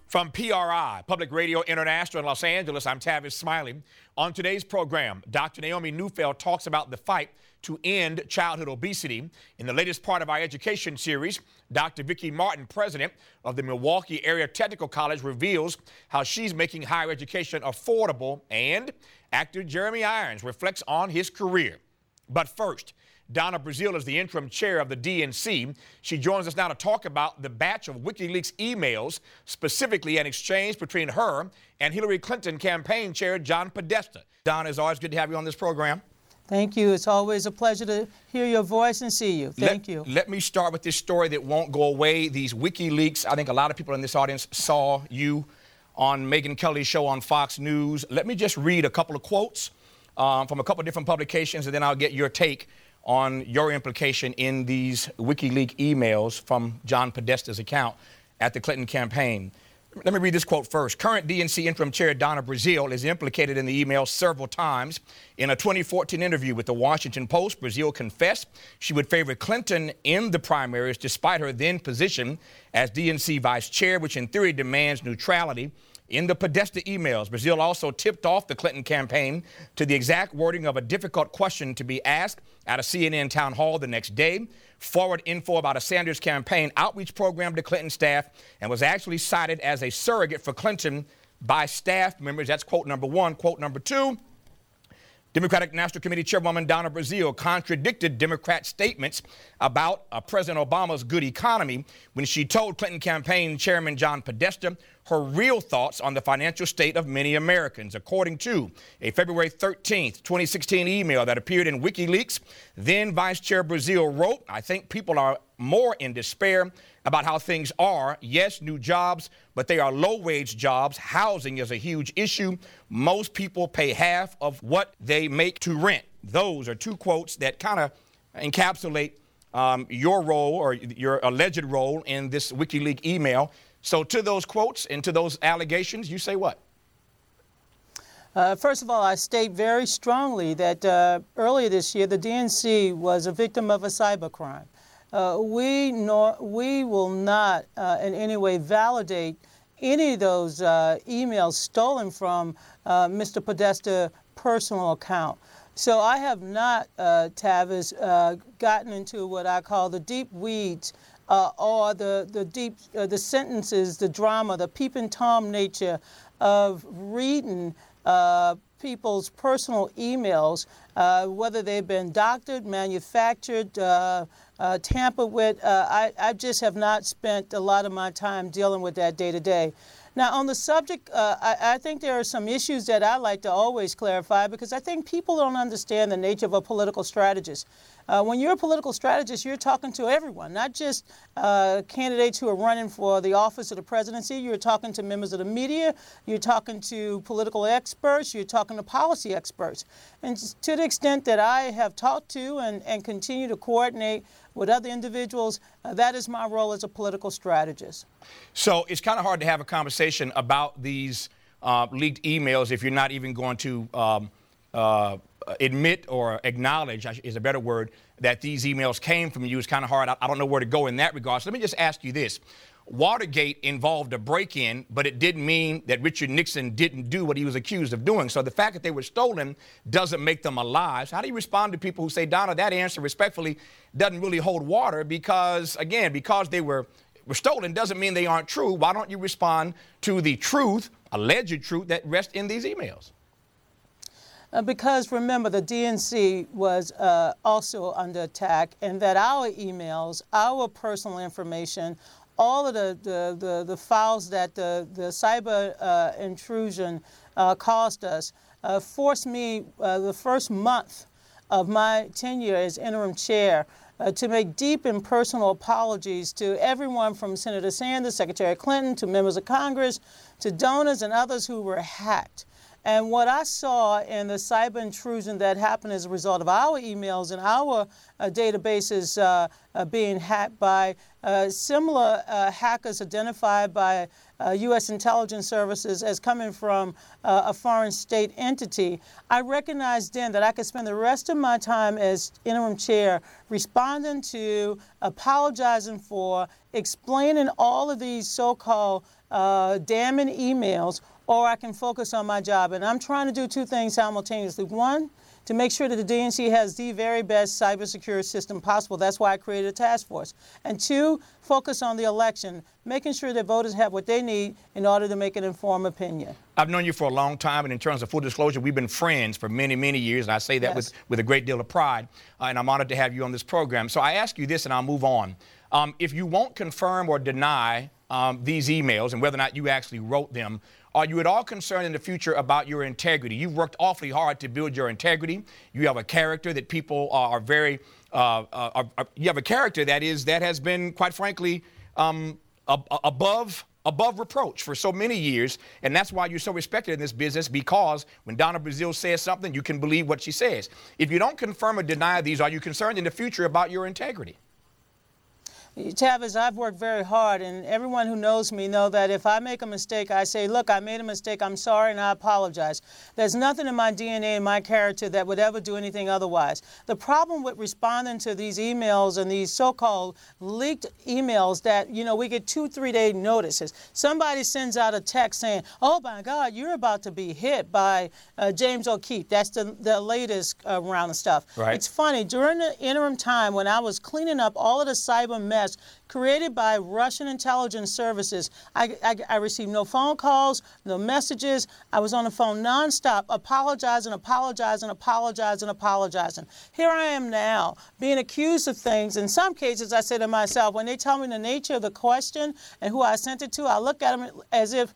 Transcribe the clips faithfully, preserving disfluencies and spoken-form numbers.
From P R I, Public Radio International in Los Angeles, I'm Tavis Smiley. On today's program, Doctor Naomi Neufeld talks about the fight to end childhood obesity. In the latest part of our education series, Doctor Vicki Martin, president of the Milwaukee Area Technical College, reveals how she's making higher education affordable, and actor Jeremy Irons reflects on his career. But first, Donna Brazile is the interim chair of the D N C. She joins us now to talk about the batch of WikiLeaks emails, specifically an exchange between her and Hillary Clinton campaign chair John Podesta. Donna, it's always good to have you on this program. Thank you. It's always a pleasure to hear your voice and see you. Thank let, you. Let me start with this story that won't go away. These WikiLeaks, I think a lot of people in this audience saw you on Megyn Kelly's show on Fox News. Let me just read a couple of quotes um, from a couple of different publications, and then I'll get your take on your implication in these WikiLeaks emails from John Podesta's account at the Clinton campaign. Let me read this quote first. Current D N C interim chair Donna Brazile is implicated in the email several times. In a twenty fourteen interview with the Washington Post, Brazile confessed she would favor Clinton in the primaries despite her then position as D N C vice chair, which in theory demands neutrality. In the Podesta emails, Brazile also tipped off the Clinton campaign to the exact wording of a difficult question to be asked at a C N N town hall the next day, forward info about a Sanders campaign outreach program to Clinton staff, and was actually cited as a surrogate for Clinton by staff members. That's quote number one. Quote number two, Democratic National Committee Chairwoman Donna Brazile contradicted Democrat statements about uh, President Obama's good economy when she told Clinton campaign Chairman John Podesta her real thoughts on the financial state of many Americans. According to a February thirteenth, twenty sixteen email that appeared in WikiLeaks, then Vice Chair Brazile wrote, I think people are more in despair about how things are. Yes, new jobs, but they are low-wage jobs. Housing is a huge issue. Most people pay half of what they make to rent. Those are two quotes that kind of encapsulate um, your role or your alleged role in this WikiLeaks email. So to those quotes and to those allegations, you say what? Uh, first of all, I state very strongly that uh, earlier this year, the D N C was a victim of a cybercrime. Uh, we, nor, we will not uh, in any way validate any of those uh, emails stolen from uh, Mister Podesta's personal account. So I have not, uh, Tavis, uh, gotten into what I call the deep weeds uh, or the, the deep, uh, the sentences, the drama, the peeping Tom nature of reading uh, people's personal emails, uh, whether they've been doctored, manufactured, uh, uh, tampered with. Uh, I, I just have not spent a lot of my time dealing with that day to day. Now, on the subject, uh, I, I think there are some issues that I like to always clarify because I think people don't understand the nature of a political strategist. Uh, when you're a political strategist, you're talking to everyone, not just uh, candidates who are running for the office of the presidency. You're talking to members of the media. You're talking to political experts. You're talking to policy experts. And to the extent that I have talked to and, and continue to coordinate with other individuals, uh, that is my role as a political strategist. So it's kind of hard to have a conversation about these uh, leaked emails if you're not even going to um, uh, admit or acknowledge, is a better word, that these emails came from you. It's kind of hard. I, I don't know where to go in that regard. So let me just ask you this. Watergate involved a break-in, but it didn't mean that Richard Nixon didn't do what he was accused of doing. So the fact that they were stolen doesn't make them alive. So how do you respond to people who say, Donna, that answer respectfully doesn't really hold water because, again, because they were, were stolen doesn't mean they aren't true. Why don't you respond to the truth, alleged truth, that rests in these emails? Uh, because remember, the D N C was uh, also under attack, and that our emails, our personal information, all of the, the, the, the files that the, the cyber uh, intrusion uh, caused us uh, forced me uh, the first month of my tenure as interim chair uh, to make deep and personal apologies to everyone from Senator Sanders, Secretary Clinton, to members of Congress, to donors and others who were hacked. And what I saw in the cyber intrusion that happened as a result of our emails and our uh, databases uh, uh, being hacked by uh, similar uh, hackers identified by uh, U S intelligence services as coming from uh, a foreign state entity, I recognized then that I could spend the rest of my time as interim chair responding to, apologizing for, explaining all of these so-called uh, damning emails, or I can focus on my job. And I'm trying to do two things simultaneously. One, to make sure that the D N C has the very best cybersecurity system possible. That's why I created a task force. And two, focus on the election, making sure that voters have what they need in order to make an informed opinion. I've known you for a long time, and in terms of full disclosure, we've been friends for many, many years, and I say that yes. with, with a great deal of pride, uh, and I'm honored to have you on this program. So I ask you this, and I'll move on. Um, if you won't confirm or deny um, these emails and whether or not you actually wrote them, are you at all concerned in the future about your integrity? You've worked awfully hard to build your integrity. You have a character that people are very, uh, are, are, you have a character that is, that has been, quite frankly, um, ab- above, above reproach for so many years. And that's why you're so respected in this business, because when Donna Brazile says something, you can believe what she says. If you don't confirm or deny these, are you concerned in the future about your integrity? Tavis, I've worked very hard, and everyone who knows me know that if I make a mistake, I say, look, I made a mistake, I'm sorry, and I apologize. There's nothing in my D N A and my character that would ever do anything otherwise. The problem with responding to these emails and these so-called leaked emails that, you know, we get two, three-day notices. Somebody sends out a text saying, oh, my God, you're about to be hit by uh, James O'Keefe. That's the, the latest uh, round of stuff. Right. It's funny, during the interim time when I was cleaning up all of the cyber mess created by Russian intelligence services, I, I, I received no phone calls, no messages. I was on the phone nonstop, apologizing, apologizing, apologizing, apologizing. Here I am now, being accused of things. In some cases, I say to myself, when they tell me the nature of the question and who I sent it to, I look at them as if,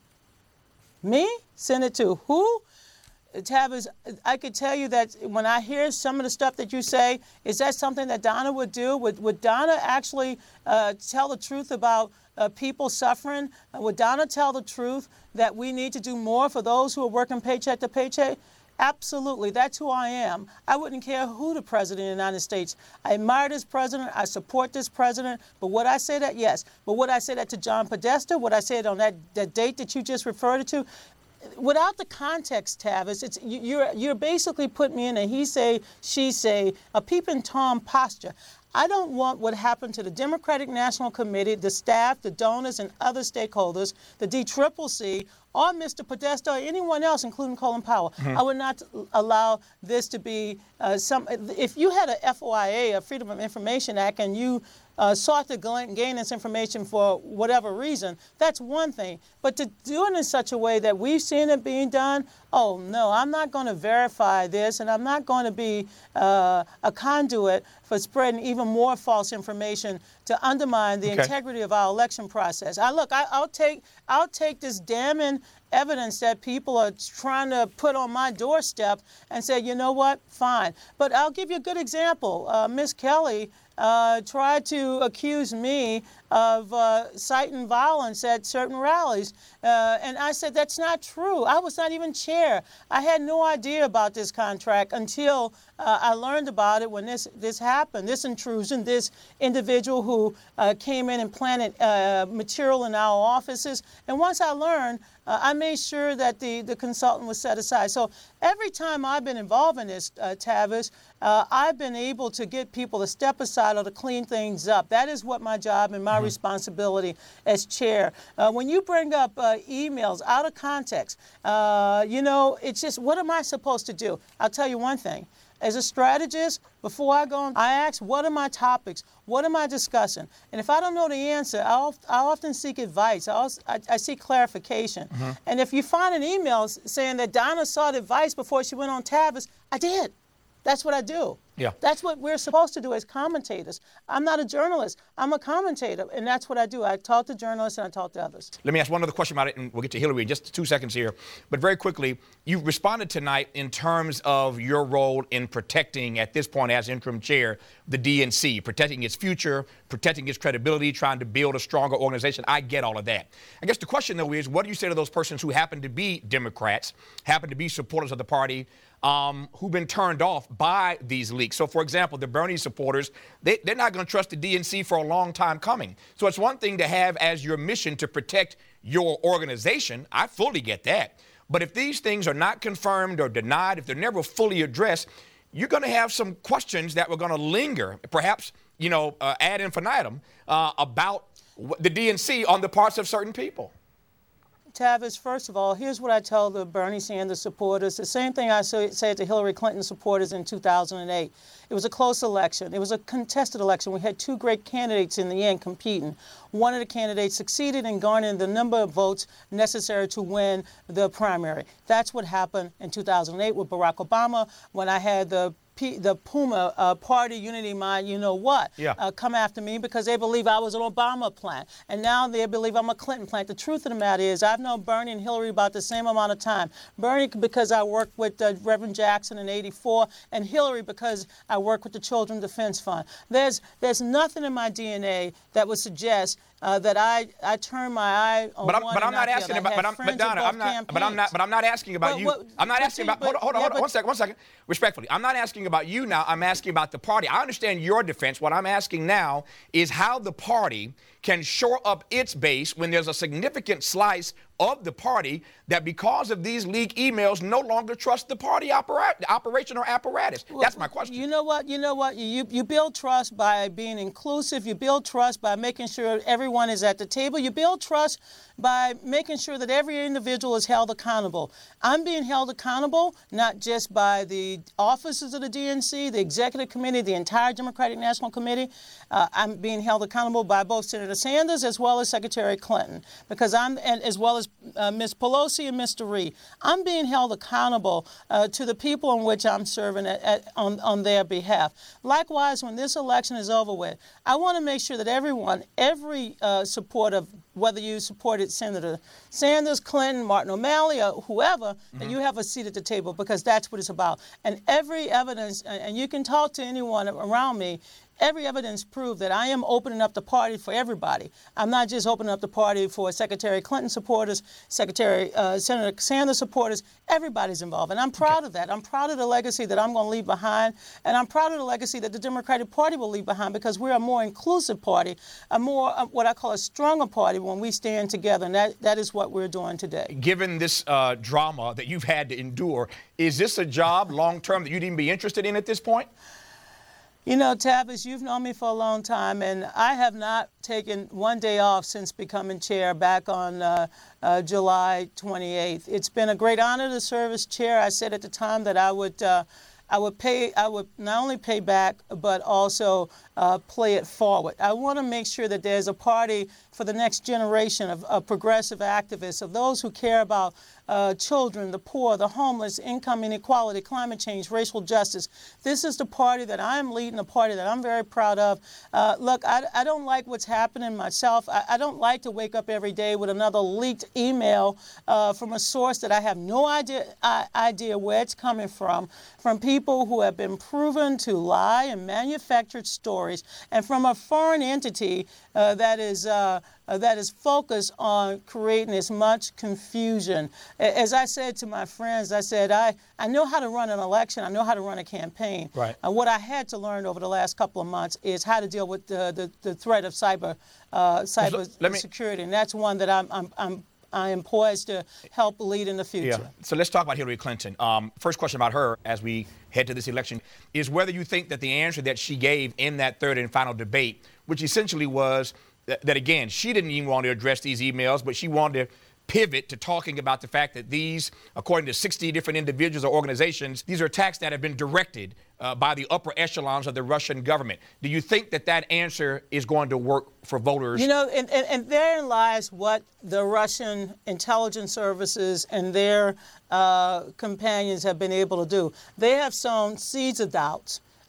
me? Send it to who? Tavis, I could tell you that when I hear some of the stuff that you say, is that something that Donna would do? Would, would Donna actually uh, tell the truth about uh, people suffering? Uh, would Donna tell the truth that we need to do more for those who are working paycheck to paycheck? Absolutely. That's who I am. I wouldn't care who the president of the United States. I admire this president. I support this president. But would I say that? Yes. But would I say that to John Podesta? Would I say it on that, that date that you just referred to? Without the context, Tavis, it's you're you're basically putting me in a he say, she say, a peeping Tom posture. I don't want what happened to the Democratic National Committee, the staff, the donors, and other stakeholders, the D C C C, or Mister Podesta, or anyone else, including Colin Powell. Mm-hmm. I would not allow this to be uh, some. If you had a F O I A, a Freedom of Information Act, and you uh, sought to gain this information for whatever reason, that's one thing. But to do it in such a way that we've seen it being done, oh no, I'm not going to verify this, and I'm not going to be uh, a conduit for spreading even more false information to undermine the okay. integrity of our election process. I look, I, I'll take, I'll take this damning evidence that people are trying to put on my doorstep and say, you know what, fine. But I'll give you a good example. Uh, Miz Kelly uh, tried to accuse me of uh, inciting violence at certain rallies. Uh, and I said, that's not true. I was not even chair. I had no idea about this contract until uh, I learned about it when this, this happened, this intrusion, this individual who uh, came in and planted uh, material in our offices. And once I learned, uh, I made sure that the, the consultant was set aside. So every time I've been involved in this, uh, Tavis, uh, I've been able to get people to step aside or to clean things up. That is what my job and my mm-hmm. responsibility as chair. Uh, when you bring up uh, emails out of context, uh, you know, it's just, what am I supposed to do? I'll tell you one thing. As a strategist, before I go on, I ask, what are my topics? What am I discussing? And if I don't know the answer, I'll, I'll often seek advice. I'll, I, I seek clarification. Mm-hmm. And if you find an email saying that Donna sought advice before she went on Tavis, I did. That's what I do. Yeah. That's what we're supposed to do as commentators. I'm not a journalist. I'm a commentator, and that's what I do. I talk to journalists and I talk to others. Let me ask one other question about it, and we'll get to Hillary in just two seconds here. But very quickly, you've responded tonight in terms of your role in protecting, at this point as interim chair, the D N C, protecting its future, protecting its credibility, trying to build a stronger organization. I get all of that. I guess the question, though, is what do you say to those persons who happen to be Democrats, happen to be supporters of the party, Um, who've been turned off by these leaks? So, for example, the Bernie supporters, they, they're not going to trust the D N C for a long time coming. So it's one thing to have as your mission to protect your organization. I fully get that. But if these things are not confirmed or denied, if they're never fully addressed, you're going to have some questions that were going to linger, perhaps, you know, uh, ad infinitum, uh, about the D N C on the parts of certain people. Tavis, first of all, here's what I tell the Bernie Sanders supporters. The same thing I say, said to Hillary Clinton supporters in two thousand eight. It was a close election. It was a contested election. We had two great candidates in the end competing. One of the candidates succeeded in garnering the number of votes necessary to win the primary. That's what happened in two thousand eight with Barack Obama when I had the P, the Puma uh, Party Unity Mind, you know what, yeah. uh, come after me because they believe I was an Obama plant. And now they believe I'm a Clinton plant. The truth of the matter is I've known Bernie and Hillary about the same amount of time. Bernie because I worked with uh, Reverend Jackson in eighty-four, and Hillary because I worked with the Children's Defense Fund. There's, there's nothing in my D N A that would suggest Uh, that I, I turn my eye on but I'm, one but I'm and not not asking the other. about, but I'm, but Donna, I'm not, but I'm not, but I'm not asking about But you. what- I'm not but asking see, about. but- Hold on, hold on, yeah, hold on, but- one second, one second. Respectfully, I'm not asking about you now. I'm asking about the party. I understand your defense. What I'm asking now is how the party can shore up its base when there's a significant slice of the party that, because of these leaked emails, no longer trust the party opera- operation or apparatus. Well, That's my question. You know what? You know what? You you build trust by being inclusive. You build trust by making sure everyone is at the table. You build trust by making sure that every individual is held accountable. I'm being held accountable not just by the officers of the D N C, the executive committee, the entire Democratic National Committee. Uh, I'm being held accountable by both Senator Sanders as well as Secretary Clinton, because I'm, and as well as uh, Miz Pelosi and Mister Reid. I'm being held accountable uh, to the people in which I'm serving at, at, on, on their behalf. Likewise, when this election is over with, I want to make sure that everyone, every uh, supporter, whether you supported Senator Sanders, Clinton, Martin O'Malley, or whoever, mm-hmm. that you have a seat at the table, because that's what it's about. And every evidence, and you can talk to anyone around me, every evidence proved that I am opening up the party for everybody. I'm not just opening up the party for Secretary Clinton supporters, Secretary uh, Senator Sanders supporters. Everybody's involved, and I'm proud okay. of that. I'm proud of the legacy that I'm going to leave behind, and I'm proud of the legacy that the Democratic Party will leave behind, because we're a more inclusive party, a more uh, what I call a stronger party when we stand together, and that, that is what we're doing today. Given this uh, drama that you've had to endure, is this a job long-term that you'd even be interested in at this point? You know, Tavis, you've known me for a long time, and I have not taken one day off since becoming chair back on uh, uh, July twenty-eighth. It's been a great honor to serve as chair. I said at the time that I would, uh, I would pay, I would not only pay back, but also uh, play it forward. I want to make sure that there's a party for the next generation of, of progressive activists, of those who care about uh, children, the poor, the homeless, income inequality, climate change, racial justice. This is the party that I am leading, a party that I'm very proud of. Uh, look, I, I don't like what's happening myself. I, I don't like to wake up every day with another leaked email uh, from a source that I have no idea, I, idea where it's coming from, from people who have been proven to lie and manufactured stories, and from a foreign entity uh, that is uh, Uh, that is focused on creating as much confusion. As I said to my friends, I said, I, I know how to run an election. I know how to run a campaign. Right. Uh, what I had to learn over the last couple of months is how to deal with the, the, the threat of cyber uh, cyber so me, security. And that's one that I'm, I'm, I'm I am poised to help lead in the future. Yeah. So let's talk about Hillary Clinton. Um, first question about her as we head to this election is whether you think that the answer that she gave in that third and final debate, which essentially was that, that again, she didn't even want to address these emails, but she wanted to pivot to talking about the fact that these, according to sixty different individuals or organizations, these are attacks that have been directed uh, by the upper echelons of the Russian government. Do you think that that answer is going to work for voters? You know, and, and, and therein lies what the Russian intelligence services and their uh, companions have been able to do. They have sown seeds of doubts.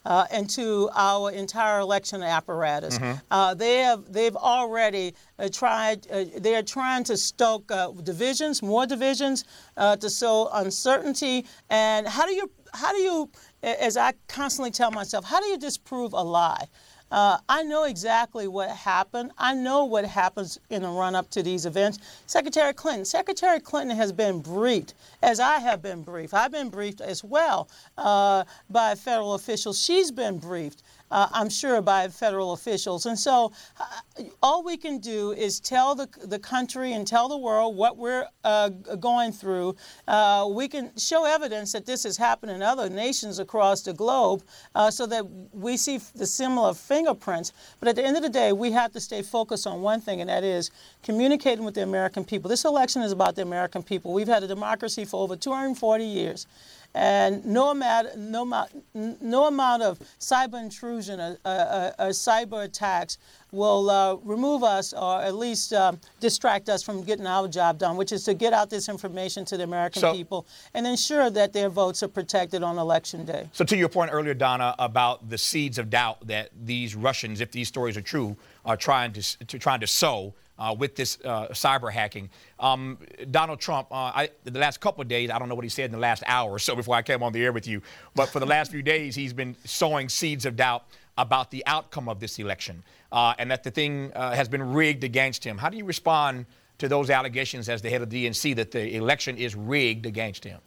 uh, into our entire election apparatus. Mm-hmm. Uh, they have they've already uh, tried. Uh, they are trying to stoke uh, divisions, more divisions, uh, to sow uncertainty. And how do you how do you, as I constantly tell myself, how do you disprove a lie? Uh, I know exactly what happened. I know what happens in the run-up to these events. Secretary Clinton, Secretary Clinton has been briefed, as I have been briefed. I've been briefed as well uh, by federal officials. She's been briefed, uh, I'm sure, by federal officials. And so uh, all we can do is tell the, the country and tell the world what we're uh, going through. Uh, we can show evidence that this has happened in other nations across the globe uh, so that we see the similar fingerprints. But at the end of the day, we have to stay focused on one thing, and that is communicating with the American people. This election is about the American people. We've had a democracy for over two hundred forty years. And no amount, no, no amount of cyber intrusion or, uh, or cyber attacks will uh, remove us or at least uh, distract us from getting our job done, which is to get out this information to the American so, people and ensure that their votes are protected on Election Day. So to your point earlier, Donna, about the seeds of doubt that these Russians, if these stories are true, are trying to, to, trying to sow Uh, with this uh, cyber hacking. Um, Donald Trump, uh, I, the last couple of days, I don't know what he said in the last hour or so before I came on the air with you, but for the last few days, he's been sowing seeds of doubt about the outcome of this election uh, and that the thing uh, has been rigged against him. How do you respond to those allegations as the head of the D N C that the election is rigged against him?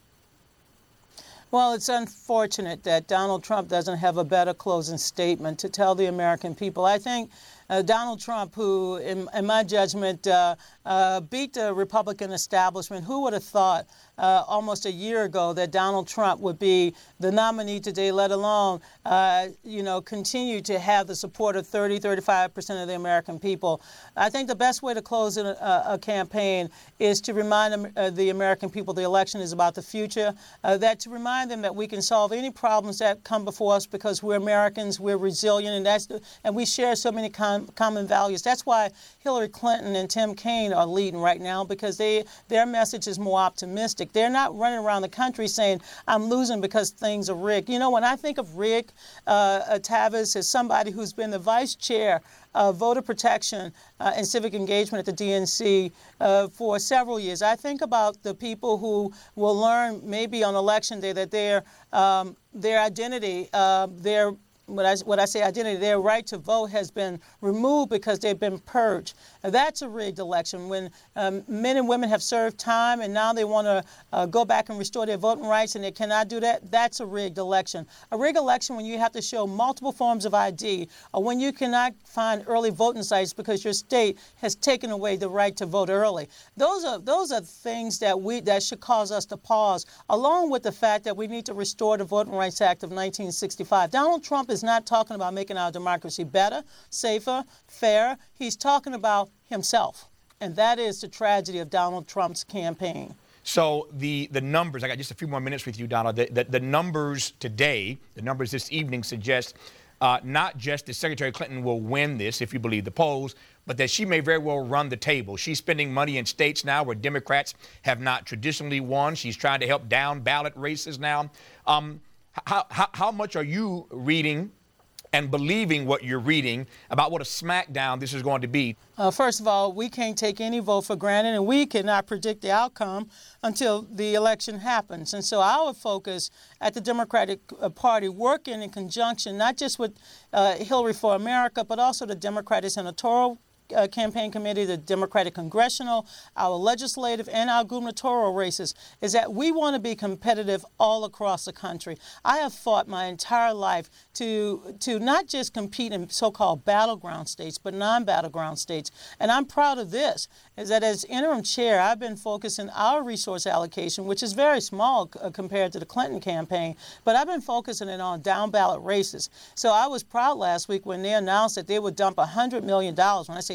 Well, it's unfortunate that Donald Trump doesn't have a better closing statement to tell the American people. I think uh, Donald Trump, who, in, in my judgment, uh, uh, beat the Republican establishment. Who would have thought uh, almost a year ago that Donald Trump would be the nominee today, let alone, uh, you know, continue to have the support of thirty, thirty-five percent of the American people? I think the best way to close a, a campaign is to remind them, uh, the American people the election is about the future, uh, that to remind them that we can solve any problems that come before us because we're Americans, we're resilient, and that's the, and we share so many com- common values. That's why Hillary Clinton and Tim Kaine are leading right now, because they their message is more optimistic. They're not running around the country saying, I'm losing because things are rigged. You know, when I think of rigged, uh, Tavis is somebody who's been the vice chair of voter protection uh, and civic engagement at the D N C uh, for several years. I think about the people who will learn maybe on election day that their um, their identity, uh, their When I, when I say identity, their right to vote has been removed because they've been purged. Now, that's a rigged election. When um, men and women have served time and now they want to uh, go back and restore their voting rights and they cannot do that, that's a rigged election. A rigged election when you have to show multiple forms of I D or when you cannot find early voting sites because your state has taken away the right to vote early. Those are those are things that we that should cause us to pause, along with the fact that we need to restore the Voting Rights Act of nineteen sixty-five. Donald Trump is not talking about making our democracy better, safer, fairer. He's talking about himself. And that is the tragedy of Donald Trump's campaign. So the, the numbers, I got just a few more minutes with you, Donald. The, the, the numbers today, the numbers this evening suggest uh, not just that Secretary Clinton will win this, if you believe the polls, but that she may very well run the table. She's spending money in states now where Democrats have not traditionally won. She's trying to help down ballot races now. Um, how, how, how much are you reading and believing what you're reading about what a smackdown this is going to be? Uh, first of all, we can't take any vote for granted, and we cannot predict the outcome until the election happens. And so our focus at the Democratic Party, working in conjunction, not just with uh, Hillary for America, but also the Democratic Senatorial Uh, campaign committee, the Democratic Congressional, our legislative, and our gubernatorial races, is that we want to be competitive all across the country. I have fought my entire life to to not just compete in so-called battleground states, but non-battleground states. And I'm proud of this, is that as interim chair, I've been focusing our resource allocation, which is very small uh, compared to the Clinton campaign, but I've been focusing it on down-ballot races. So I was proud last week when they announced that they would dump one hundred million dollars. When I say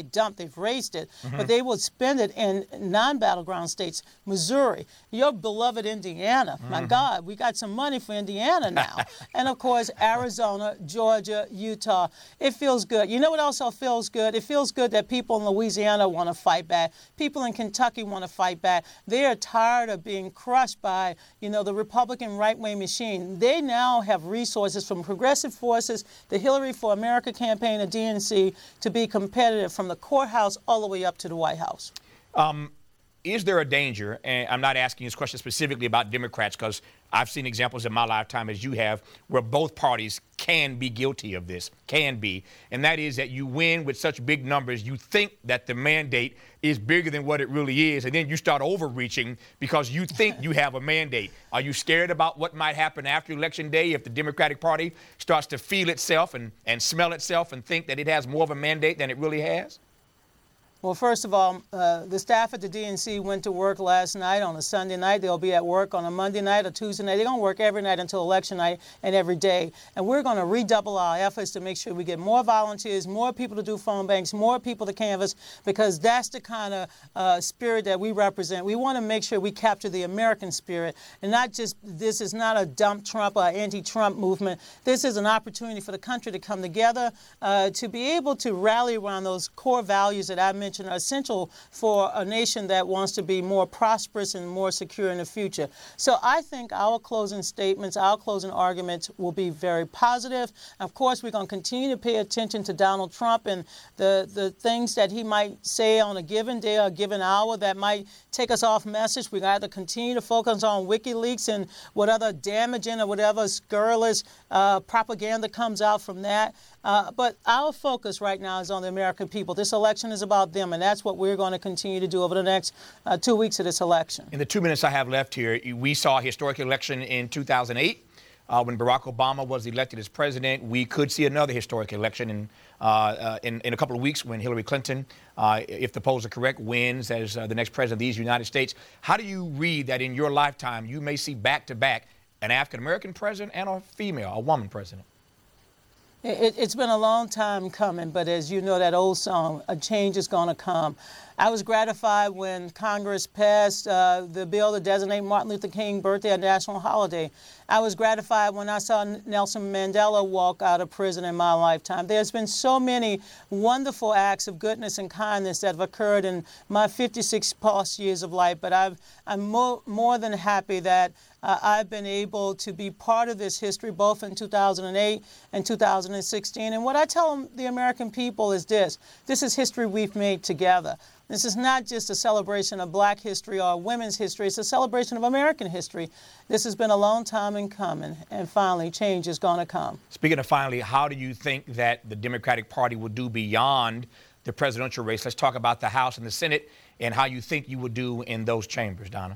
say dump, they've raised it, mm-hmm. but they will spend it in non-battleground states. Missouri, your beloved Indiana, mm-hmm. my God, we got some money for Indiana now. And of course, Arizona, Georgia, Utah. It feels good. You know what also feels good? It feels good that people in Louisiana want to fight back. People in Kentucky want to fight back. They are tired of being crushed by, you know, the Republican right-wing machine. They now have resources from progressive forces, the Hillary for America campaign, the D N C, to be competitive from the courthouse all the way up to the White House. Um, is there a danger, and I'm not asking this question specifically about Democrats because I've seen examples in my lifetime, as you have, where both parties can be guilty of this, can be, and that is that you win with such big numbers, you think that the mandate is bigger than what it really is, and then you start overreaching because you think you have a mandate. Are you scared about what might happen after Election Day if the Democratic Party starts to feel itself and, and smell itself and think that it has more of a mandate than it really has? Well, first of all, uh, the staff at the D N C went to work last night on a Sunday night. They'll be at work on a Monday night or Tuesday night. They're going to work every night until election night and every day. And we're going to redouble our efforts to make sure we get more volunteers, more people to do phone banks, more people to canvass, because that's the kind of uh, spirit that we represent. We want to make sure we capture the American spirit and not just, this is not a dump Trump or anti-Trump movement. This is an opportunity for the country to come together, uh, to be able to rally around those core values that I mentioned are essential for a nation that wants to be more prosperous and more secure in the future. So I think our closing statements, our closing arguments will be very positive. Of course, we're going to continue to pay attention to Donald Trump and the, the things that he might say on a given day or a given hour that might take us off message. We're going to have to continue to focus on WikiLeaks and what other damaging or whatever scurrilous uh, propaganda comes out from that. Uh, but our focus right now is on the American people. This election is about them, and that's what we're going to continue to do over the next uh, two weeks of this election. In the two minutes I have left here, we saw a historic election in two thousand eight. Uh, when Barack Obama was elected as president. We could see another historic election in, uh, uh, in, in a couple of weeks when Hillary Clinton, uh, if the polls are correct, wins as uh, the next president of these United States. How do you read that in your lifetime you may see back-to-back an African-American president and a female, a woman president? It, it's been a long time coming, but as you know that old song, a change is going to come. I was gratified when Congress passed uh, the bill to designate Martin Luther King birthday a national holiday. I was gratified when I saw Nelson Mandela walk out of prison in my lifetime. There's been so many wonderful acts of goodness and kindness that have occurred in my fifty-six plus years of life, but I've, I'm more, more than happy that uh, I've been able to be part of this history both in two thousand eight and two thousand sixteen. And what I tell the American people is this: this is history we've made together. This is not just a celebration of black history or women's history. It's a celebration of American history. This has been a long time in coming, and finally, change is going to come. Speaking of finally, how do you think that the Democratic Party will do beyond the presidential race? Let's talk about the House and the Senate and how you think you will do in those chambers, Donna.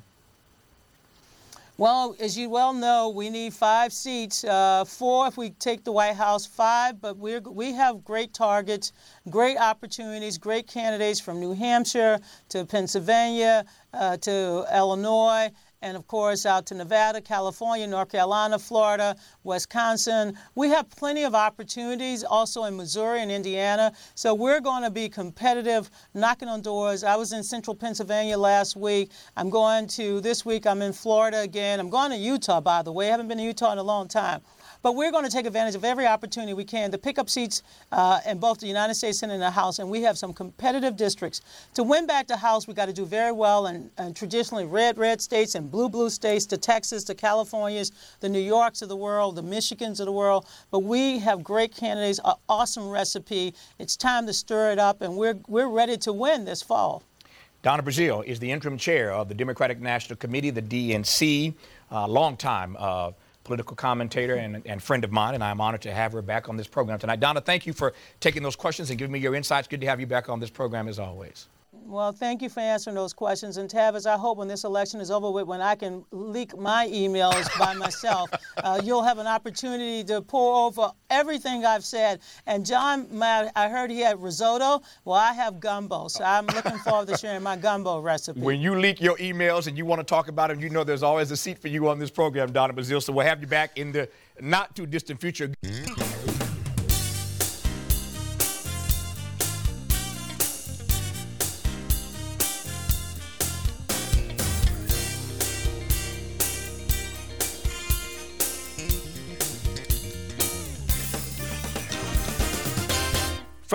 Well, as you well know, we need five seats, uh, four if we take the White House, five, but we're, we have great targets, great opportunities, great candidates from New Hampshire to Pennsylvania uh, to Illinois, and of course out to Nevada, California, North Carolina, Florida, Wisconsin. We have plenty of opportunities also in Missouri and Indiana. So we're going to be competitive, knocking on doors. I was in central Pennsylvania last week. I'm going to, this week I'm in Florida again. I'm going to Utah, by the way. I haven't been to Utah in a long time. But we're going to take advantage of every opportunity we can to pick up seats uh, in both the United States Senate and the House, and we have some competitive districts. To win back the House, we've got to do very well in, in traditionally red, red states and blue, blue states, to Texas, to Californias, the New Yorks of the world, the Michigans of the world. But we have great candidates, an awesome recipe. It's time to stir it up, and we're, we're ready to win this fall. Donna Brazile is the interim chair of the Democratic National Committee, the D N C, uh, long time uh, political commentator and, and friend of mine, and I'm honored to have her back on this program tonight. Donna, thank you for taking those questions and giving me your insights. Good to have you back on this program as always. Well, thank you for answering those questions. And Tavis, I hope when this election is over with, when I can leak my emails by myself, uh, you'll have an opportunity to pour over everything I've said. And John, my, I heard he had risotto. Well, I have gumbo, so I'm looking forward to sharing my gumbo recipe. When you leak your emails and you want to talk about them, you know there's always a seat for you on this program, Donna Brazile. So we'll have you back in the not too distant future.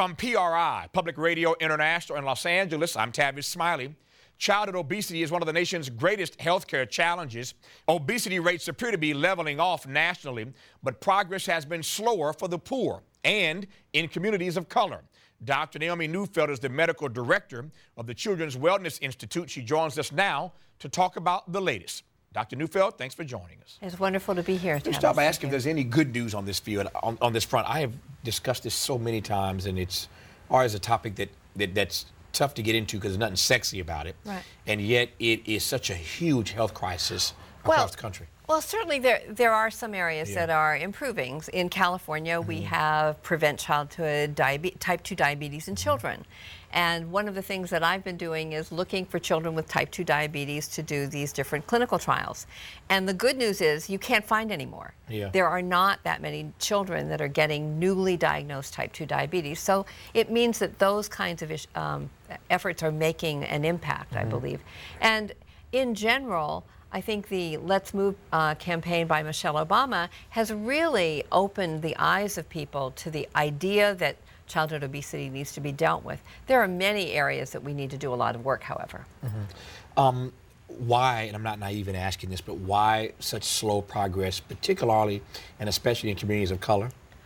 From P R I, Public Radio International in Los Angeles, I'm Tavis Smiley. Childhood obesity is one of the nation's greatest healthcare challenges. Obesity rates appear to be leveling off nationally, but progress has been slower for the poor and in communities of color. Doctor Naomi Neufeld is the medical director of the Children's Wellness Institute. She joins us now to talk about the latest. Doctor Neufeld, thanks for joining us. It's wonderful to be here. Let's start by asking if there's any good news on this field, on, on this front. I have discussed this so many times, and it's always a topic that, that that's tough to get into because there's nothing sexy about it. Right. And yet it is such a huge health crisis well, across the country. Well, certainly there there are some areas Yeah. that are improving. In California, Mm-hmm. we have Prevent Childhood Diabe- Type two Diabetes in Children. And one of the things that I've been doing is looking for children with type two diabetes to do these different clinical trials. And the good news is you can't find any more. Yeah. There are not that many children that are getting newly diagnosed type two diabetes. So it means that those kinds of ish- um, efforts are making an impact, I believe. And in general, I think the Let's Move uh, campaign by Michelle Obama has really opened the eyes of people to the idea that childhood obesity needs to be dealt with. There are many areas that we need to do a lot of work, however. Um, why, and I'm not naive in asking this, but why such slow progress, particularly and especially in communities of color?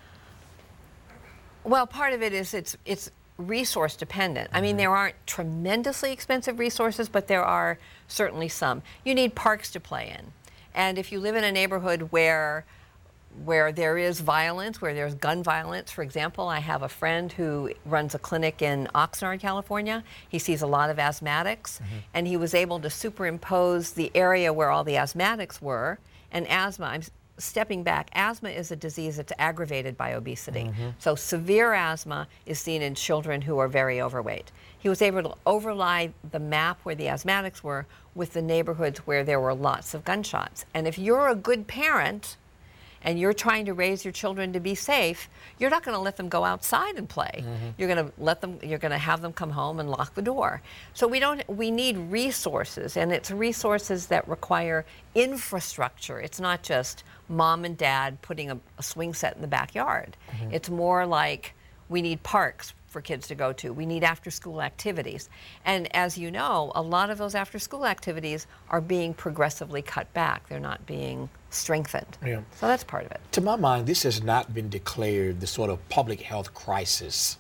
Well, part of it is it's it's resource dependent. I mean, there aren't tremendously expensive resources, but there are certainly some. You need parks to play in. And if you live in a neighborhood where where there is violence, where there's gun violence, for example, I have a friend who runs a clinic in Oxnard, California. He sees a lot of asthmatics, and he was able to superimpose the area where all the asthmatics were, and asthma, I'm stepping back, asthma is a disease that's aggravated by obesity. So severe asthma is seen in children who are very overweight. He was able to overlay the map where the asthmatics were with the neighborhoods where there were lots of gunshots. And if you're a good parent and you're trying to raise your children to be safe, you're not going to let them go outside and play. Mm-hmm. You're going to let them, you're going to have them come home and lock the door. So we don't, we need resources, and it's resources that require infrastructure. It's not just mom and dad putting a, a swing set in the backyard. Mm-hmm. It's more like we need parks for kids to go to. We need after-school activities. And as you know, a lot of those after-school activities are being progressively cut back. They're not being strengthened. Yeah. So that's part of it. To my mind, this has not been declared the sort of public health crisis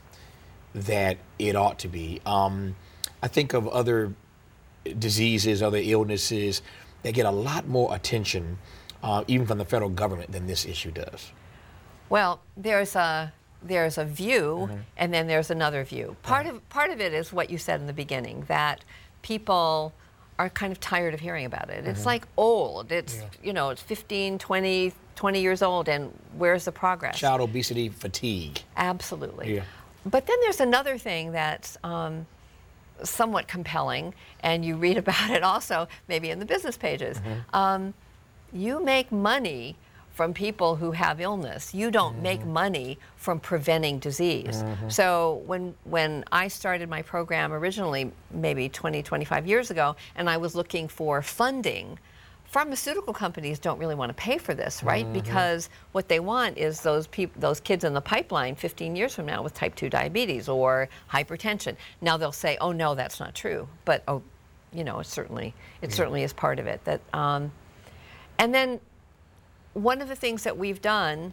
that it ought to be. Um, I think of other diseases, other illnesses that get a lot more attention, uh, even from the federal government, than this issue does. Well, there's a there's a view, Mm-hmm. and then there's another view. Part of part of it is what you said in the beginning, that people are kind of tired of hearing about it. It's Mm-hmm. like old. It's, Yeah. you know, it's fifteen, twenty, twenty years old, and where's the progress? Child obesity fatigue. Absolutely. Yeah. But then there's another thing that's um, somewhat compelling, and you read about it also maybe in the business pages. Mm-hmm. Um, you make money from people who have illness. You don't Mm-hmm. make money from preventing disease. Mm-hmm. So when when I started my program originally, maybe twenty, twenty-five years ago, and I was looking for funding, pharmaceutical companies don't really want to pay for this, right? Mm-hmm. Because what they want is those peop- those kids in the pipeline fifteen years from now with type two diabetes or hypertension. Now they'll say, "Oh no, that's not true," but oh, you know, it certainly it Yeah. certainly is part of it. That, um, and then one of the things that we've done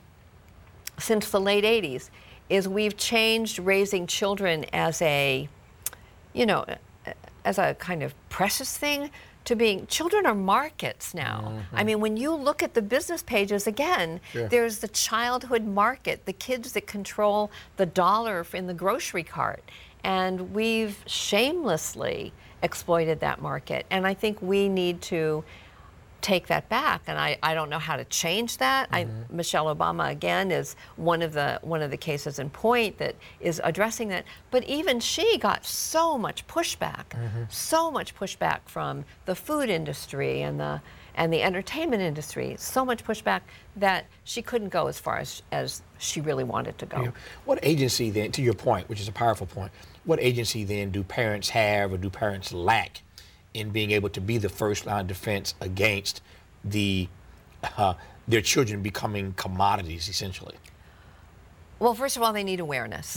since the late eighties is we've changed raising children as a, you know, as a kind of precious thing to being, children are markets now. Mm-hmm. I mean, when you look at the business pages again, Sure. there's the childhood market, the kids that control the dollar in the grocery cart. And we've shamelessly exploited that market. And I think we need to take that back, and I, I don't know how to change that. Mm-hmm. I, Michelle Obama again is one of the one of the cases in point that is addressing that. But even she got so much pushback, Mm-hmm. so much pushback from the food industry and the and the entertainment industry, so much pushback that she couldn't go as far as as she really wanted to go. Yeah. What agency then, to your point, which is a powerful point, what agency then do parents have or do parents lack in being able to be the first line of defense against the uh, their children becoming commodities, essentially? Well, first of all, they need awareness. Yeah.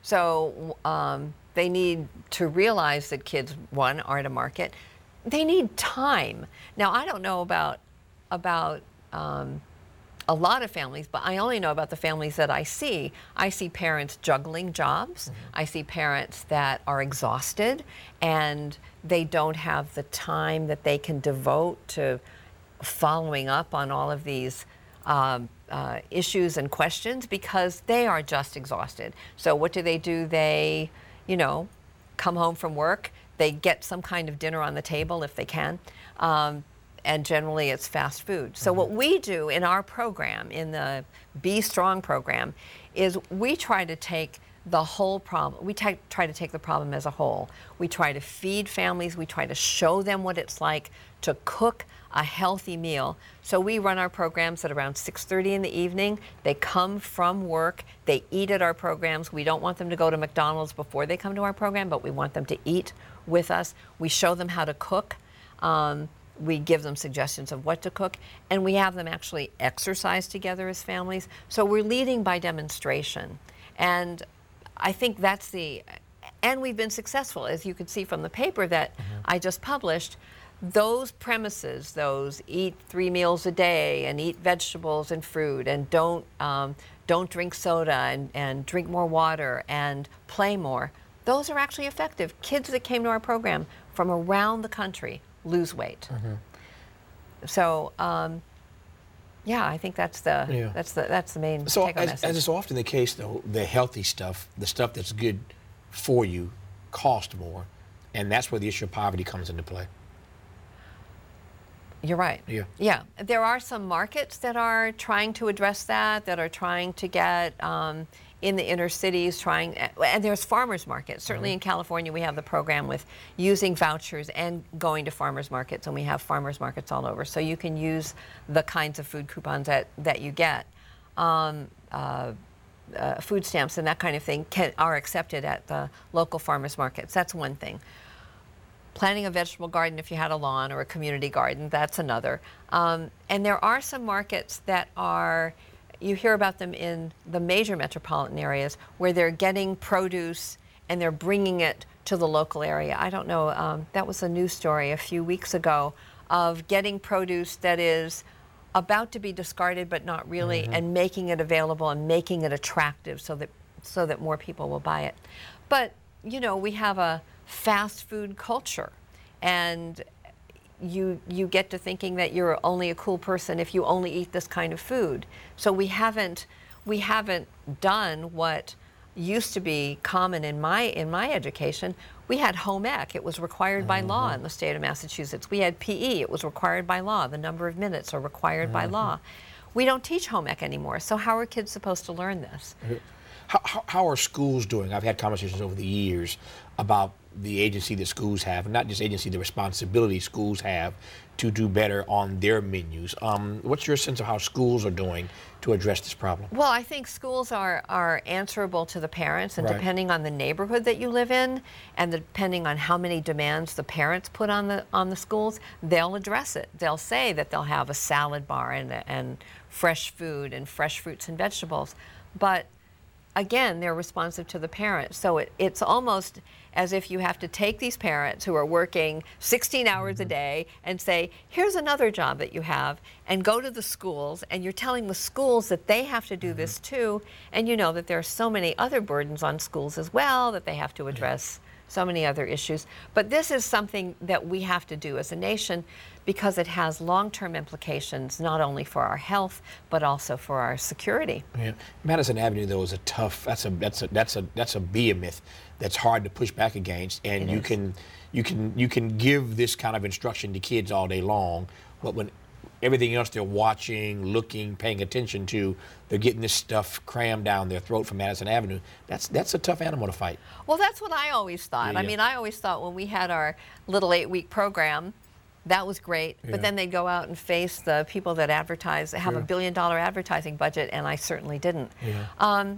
So um, they need to realize that kids, one, aren't a market. They need time. Now, I don't know about about um, a lot of families, but I only know about the families that I see. I see parents juggling jobs. Mm-hmm. I see parents that are exhausted and they don't have the time that they can devote to following up on all of these um, uh, issues and questions because they are just exhausted. So what do they do? They, you know, come home from work. They get some kind of dinner on the table if they can. Um, and generally it's fast food. So mm-hmm. what we do in our program, in the Be Strong program, is we try to take the whole problem. We t- try to take the problem as a whole. We try to feed families. We try to show them what it's like to cook a healthy meal. So we run our programs at around six thirty in the evening. They come from work. They eat at our programs. We don't want them to go to McDonald's before they come to our program, but we want them to eat with us. We show them how to cook. Um, we give them suggestions of what to cook, and we have them actually exercise together as families. So we're leading by demonstration. And I think that's the, and we've been successful, as you can see from the paper that mm-hmm. I just published. Those premises, those eat three meals a day and eat vegetables and fruit and don't um, don't drink soda and, and drink more water and play more, those are actually effective. Kids that came to our program from around the country lose weight. Mm-hmm. So, um, yeah, I think that's the yeah. that's the that's the main so take-home as, message. as is often the case, though, the healthy stuff, the stuff that's good for you, cost more, and that's where the issue of poverty comes into play. You're right. Yeah. Yeah. There are some markets that are trying to address that, that are trying to get um, in the inner cities, trying, and there's farmers markets. Certainly mm-hmm. in California, we have the program with using vouchers and going to farmers markets, and we have farmers markets all over. So you can use the kinds of food coupons that, that you get. Um, uh, uh, food stamps and that kind of thing can, are accepted at the local farmers markets. That's one thing. Planting a vegetable garden if you had a lawn or a community garden, that's another. Um, and there are some markets that are, you hear about them in the major metropolitan areas where they're getting produce and they're bringing it to the local area. I don't know, um, that was a news story a few weeks ago of getting produce that is about to be discarded but not really, mm-hmm. and making it available and making it attractive so that so that more people will buy it. But, you know, we have a fast food culture, and you you get to thinking that you're only a cool person if you only eat this kind of food. So we haven't we haven't done what used to be common in my in my education. We had home ec. It was required mm-hmm. by law in the state of Massachusetts. We had P E. It was required by law. The number of minutes are required mm-hmm. by law. We don't teach home ec anymore. So how are kids supposed to learn this? How, how, how are schools doing? I've had conversations over the years about the agency that schools have, not just agency, the responsibility schools have to do better on their menus. Um, what's your sense of how schools are doing to address this problem? Well, I think schools are, are answerable to the parents, and right. depending on the neighborhood that you live in, and the, depending on how many demands the parents put on the on the schools, they'll address it. They'll say that they'll have a salad bar and and fresh food and fresh fruits and vegetables, but again, they're responsive to the parents. So it, it's almost as if you have to take these parents who are working sixteen hours a day and say, here's another job that you have, and go to the schools, and you're telling the schools that they have to do mm-hmm. this too, and you know that there are so many other burdens on schools as well that they have to address, so many other issues. But this is something that we have to do as a nation because it has long-term implications not only for our health but also for our security. Yeah. Madison Avenue, though, is a tough. That's a that's a that's a that's a behemoth that's hard to push back against, and it you is. can you can you can give this kind of instruction to kids all day long, but when everything else they're watching, looking, paying attention to, they're getting this stuff crammed down their throat from Madison Avenue. That's that's a tough animal to fight. Well, that's what I always thought. Yeah, I yeah. mean, I always thought when we had our little eight-week program, that was great. Yeah. But then they'd go out and face the people that advertise, have Yeah. a billion-dollar advertising budget, and I certainly didn't. Yeah. Um,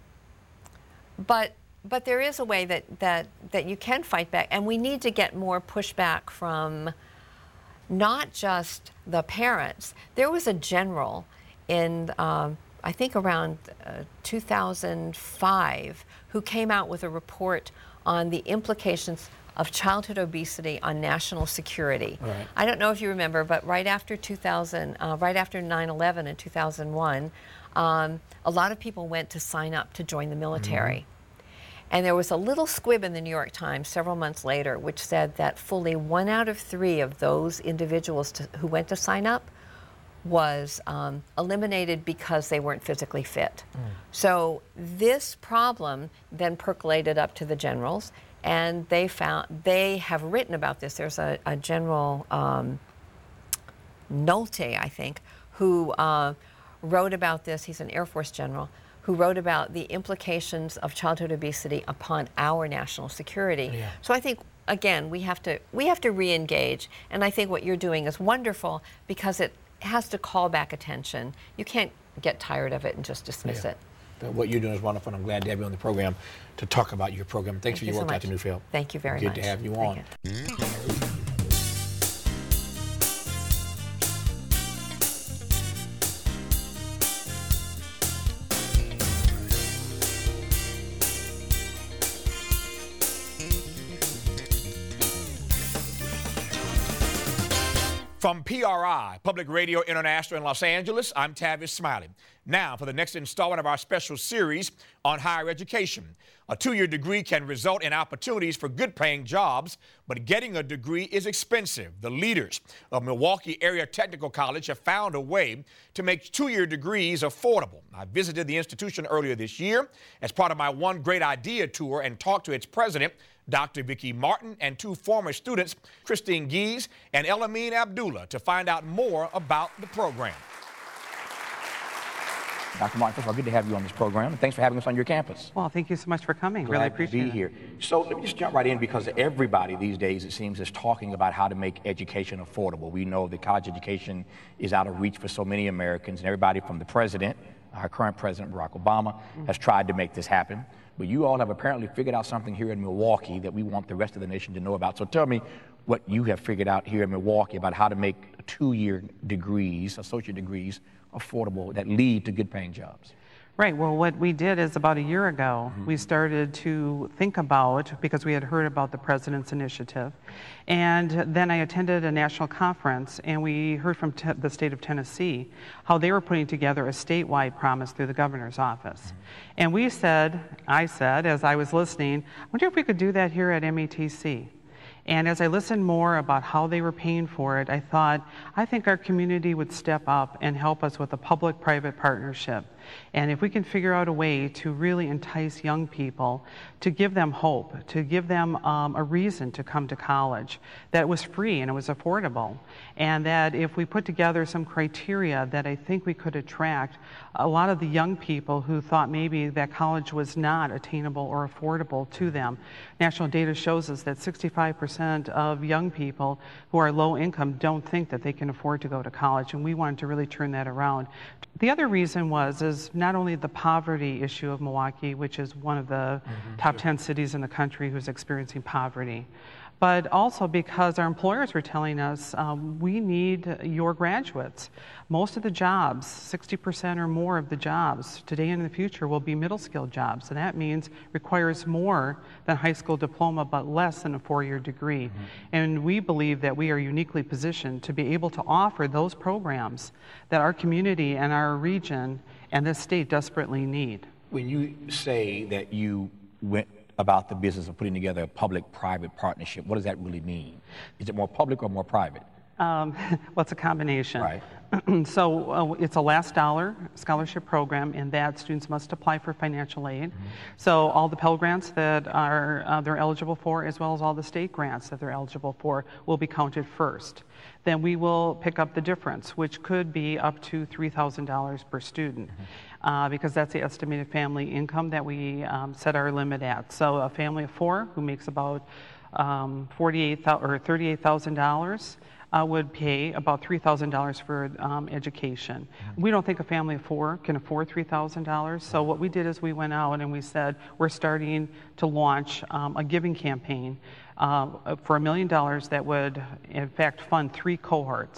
but but there is a way that, that, that you can fight back, and we need to get more pushback from not just the parents. There was a general in um, I think around uh, two thousand five, who came out with a report on the implications of childhood obesity on national security. Right. I don't know if you remember, but right after two thousand, uh, right after nine eleven in two thousand one, um, a lot of people went to sign up to join the military. Mm-hmm. And there was a little squib in the New York Times several months later which said that fully one out of three of those individuals to, who went to sign up was um, eliminated because they weren't physically fit. Mm. So this problem then percolated up to the generals, and they found, they have written about this. There's a, a General um, Nolte, I think, who uh, wrote about this. He's an Air Force general who wrote about the implications of childhood obesity upon our national security. Yeah. So I think, again, we have to we have to re-engage, and I think what you're doing is wonderful because it has to call back attention. You can't get tired of it and just dismiss yeah. it. What you're doing is wonderful, and I'm glad to have you on the program to talk about your program. Thanks Thank for you your so work, much. Doctor Neufeld. Thank you very Good much. Good to have you Thank on. You. From P R I, Public Radio International in Los Angeles, I'm Tavis Smiley. Now for the next installment of our special series on higher education. A two-year degree can result in opportunities for good-paying jobs, but getting a degree is expensive. The leaders of Milwaukee Area Technical College have found a way to make two-year degrees affordable. I visited the institution earlier this year as part of my One Great Idea tour and talked to its president, Doctor Vicki Martin, and two former students, Christine Gies and Elamine Abdullah, to find out more about the program. Doctor Martin, first of all, good to have you on this program, and thanks for having us on your campus. Well, thank you so much for coming. Glad really appreciate to be it. here. So let me just jump right in, because everybody these days, it seems, is talking about how to make education affordable. We know that college education is out of reach for so many Americans, and everybody from the president, our current president, Barack Obama, mm-hmm. has tried to make this happen. But you all have apparently figured out something here in Milwaukee that we want the rest of the nation to know about. So tell me what you have figured out here in Milwaukee about how to make two-year degrees, associate degrees, affordable that lead to good-paying jobs. Right. Well, what we did is about a year ago, mm-hmm. we started to think about, because we had heard about the president's initiative, and then I attended a national conference, and we heard from te- the state of Tennessee how they were putting together a statewide promise through the governor's office. Mm-hmm. And we said, I said, as I was listening, I wonder if we could do that here at M A T C. And as I listened more about how they were paying for it, I thought, I think our community would step up and help us with a public-private partnership. And if we can figure out a way to really entice young people, to give them hope, to give them um, a reason to come to college, that was free and it was affordable, and that if we put together some criteria that I think we could attract a lot of the young people who thought maybe that college was not attainable or affordable to them. National data shows us that sixty-five percent of young people who are low income don't think that they can afford to go to college, and we wanted to really turn that around. The other reason was is not only the poverty issue of Milwaukee, which is one of the mm-hmm, top sure. ten cities in the country who's experiencing poverty, but also because our employers were telling us um, we need your graduates. Most of the jobs, sixty percent or more of the jobs today and in the future will be middle skill jobs, and that means requires more than high school diploma but less than a four-year degree. Mm-hmm. And we believe that we are uniquely positioned to be able to offer those programs that our community and our region and this state desperately need. When you say that you went about the business of putting together a public-private partnership, what does that really mean? Is it more public or more private? Um, well, it's a combination. Right. So uh, it's a last dollar scholarship program, in that students must apply for financial aid. Mm-hmm. So all the Pell Grants that are uh, they're eligible for, as well as all the state grants that they're eligible for, will be counted first. Then we will pick up the difference, which could be up to three thousand dollars per student. Mm-hmm. uh, because that's the estimated family income that we um, set our limit at. So a family of four who makes about um, forty-eight thousand or thirty-eight thousand dollars uh, would pay about three thousand dollars for um, education. Mm-hmm. We don't think a family of four can afford three thousand dollars. So what we did is we went out and we said we're starting to launch um, a giving campaign uh, for a million dollars that would in fact fund three cohorts. Mm-hmm.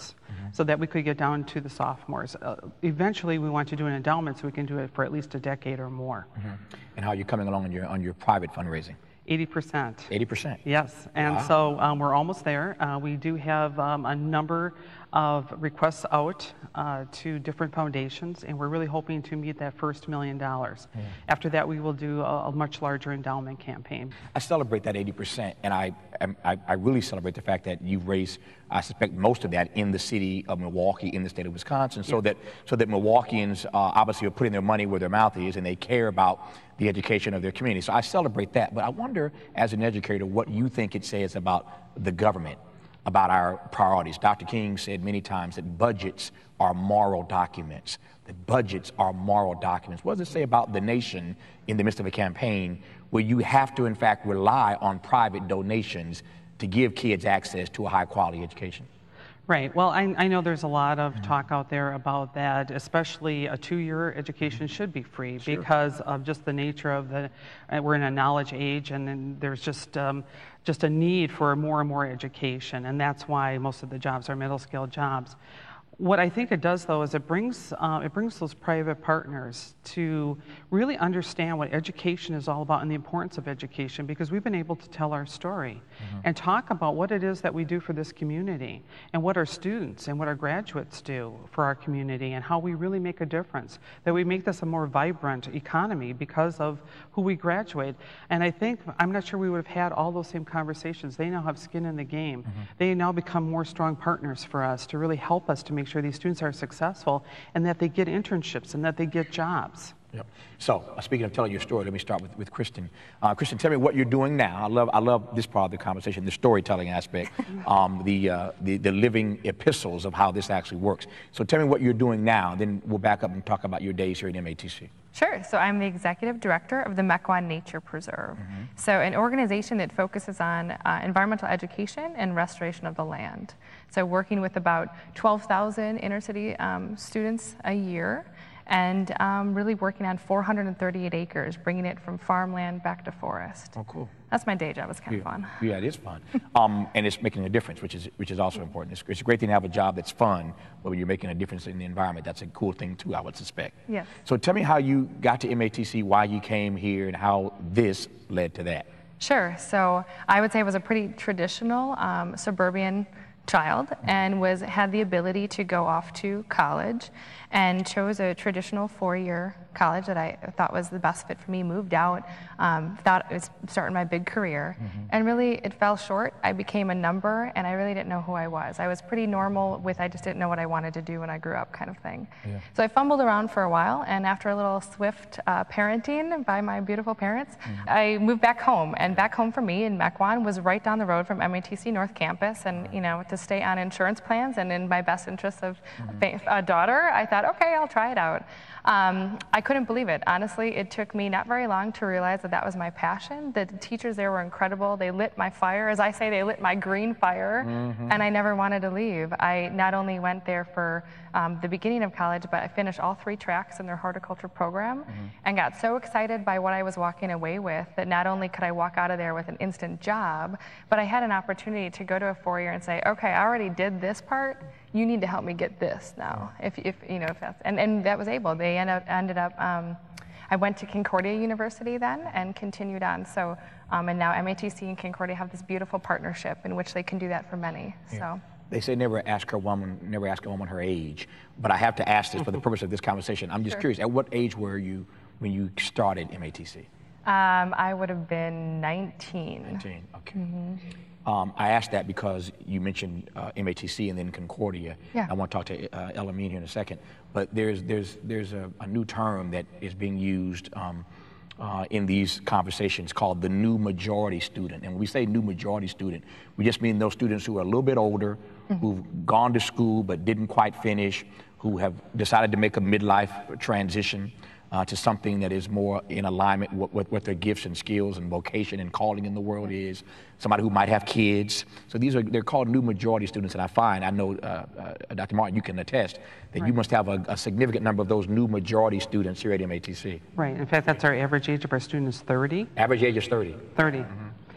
so that we could get down to the sophomores. Uh, eventually, we want to do an endowment so we can do it for at least a decade or more. Mm-hmm. And how are you coming along on your, on your private fundraising? eighty percent. eighty percent? Yes, and Wow. so um, we're almost there. Uh, we do have um, a number of requests out uh, to different foundations, and we're really hoping to meet that first million dollars. Mm. After that, we will do a, a much larger endowment campaign. I celebrate that eighty percent, and I, I, I really celebrate the fact that you've raised, I suspect, most of that in the city of Milwaukee, in the state of Wisconsin, so, yeah. that, so that Milwaukeeans uh, obviously are putting their money where their mouth is, and they care about the education of their community. So I celebrate that, but I wonder, as an educator, what you think it says about the government, about our priorities. Doctor King said many times that budgets are moral documents, that budgets are moral documents. What does it say about the nation in the midst of a campaign where you have to, in fact, rely on private donations to give kids access to a high-quality education? Right. Well, I, I know there's a lot of talk out there about that, especially a two-year education should be free sure. because of just the nature of the, uh, we're in a knowledge age, and then there's just um, just a need for more and more education, and that's why most of the jobs are middle-scale jobs. What I think it does, though, is it brings uh, it brings those private partners to really understand what education is all about and the importance of education, because we've been able to tell our story mm-hmm. and talk about what it is that we do for this community and what our students and what our graduates do for our community and how we really make a difference, that we make this a more vibrant economy because of who we graduate. And I think, I'm not sure we would have had all those same conversations. They now have skin in the game. Mm-hmm. They now become more strong partners for us to really help us to make sure these students are successful and that they get internships and that they get jobs. Yep. So, uh, speaking of telling your story, let me start with, with Kristen. Uh, Kristen, tell me what you're doing now. I love I love this part of the conversation, the storytelling aspect, um, the, uh, the the living epistles of how this actually works. So tell me what you're doing now, then we'll back up and talk about your days here at M A T C. Sure. So I'm the executive director of the Mequon Nature Preserve. Mm-hmm. So an organization that focuses on uh, environmental education and restoration of the land. So working with about twelve thousand inner city um, students a year, and um, really working on four hundred thirty-eight acres, bringing it from farmland back to forest. Oh, cool. That's my day job. It's kind yeah. of fun. Yeah, it is fun. um, and it's making a difference, which is which is also important. It's, it's a great thing to have a job that's fun, but when you're making a difference in the environment, that's a cool thing too, I would suspect. Yes. So tell me how you got to M A T C, why you came here, and how this led to that. Sure. So I would say I was a pretty traditional um, suburban child and was had the ability to go off to college and chose a traditional four-year college that I thought was the best fit for me, moved out, um, thought it was starting my big career, mm-hmm. and really it fell short. I became a number and I really didn't know who I was. I was pretty normal with I just didn't know what I wanted to do when I grew up kind of thing. Yeah. So I fumbled around for a while, and after a little swift uh, parenting by my beautiful parents, mm-hmm. I moved back home, and back home for me in Mequon was right down the road from M A T C North Campus, and you know, to stay on insurance plans and in my best interest of mm-hmm. a daughter, I thought, okay, I'll try it out. Um, I couldn't believe it. Honestly, it took me not very long to realize that that was my passion. The teachers there were incredible. They lit my fire. As I say, they lit my green fire, mm-hmm. and I never wanted to leave. I not only went there for um, the beginning of college, but I finished all three tracks in their horticulture program mm-hmm. and got so excited by what I was walking away with that not only could I walk out of there with an instant job, but I had an opportunity to go to a four-year and say, okay, I already did this part. You need to help me get this now. If, if you know, if that's, and, and that was able. They ended up, ended up um, I went to Concordia University then and continued on. So, um, and now M A T C and Concordia have this beautiful partnership in which they can do that for many. Yeah. So. They say never ask her woman, never ask a woman her age, but I have to ask this for the purpose of this conversation. I'm just sure. curious, at what age were you when you started M A T C? Um, I would have been nineteen. nineteen, okay. Mm-hmm. Um, I asked that because you mentioned uh, M A T C and then Concordia. Yeah. I want to talk to uh, Elamine here in a second, but there's there's there's a, a new term that is being used um, uh, in these conversations called the new majority student. And when we say new majority student, we just mean those students who are a little bit older, mm-hmm. who've gone to school but didn't quite finish, who have decided to make a midlife transition uh, to something that is more in alignment with, with what their gifts and skills and vocation and calling in the world is. Somebody who might have kids. So these are, they're called new majority students, and I find, I know, uh, uh, Doctor Martin, you can attest, that right. you must have a, a significant number of those new majority students here at M A T C. Right, in fact, that's our average age of our students, thirty. Average age is thirty. thirty. Mm-hmm.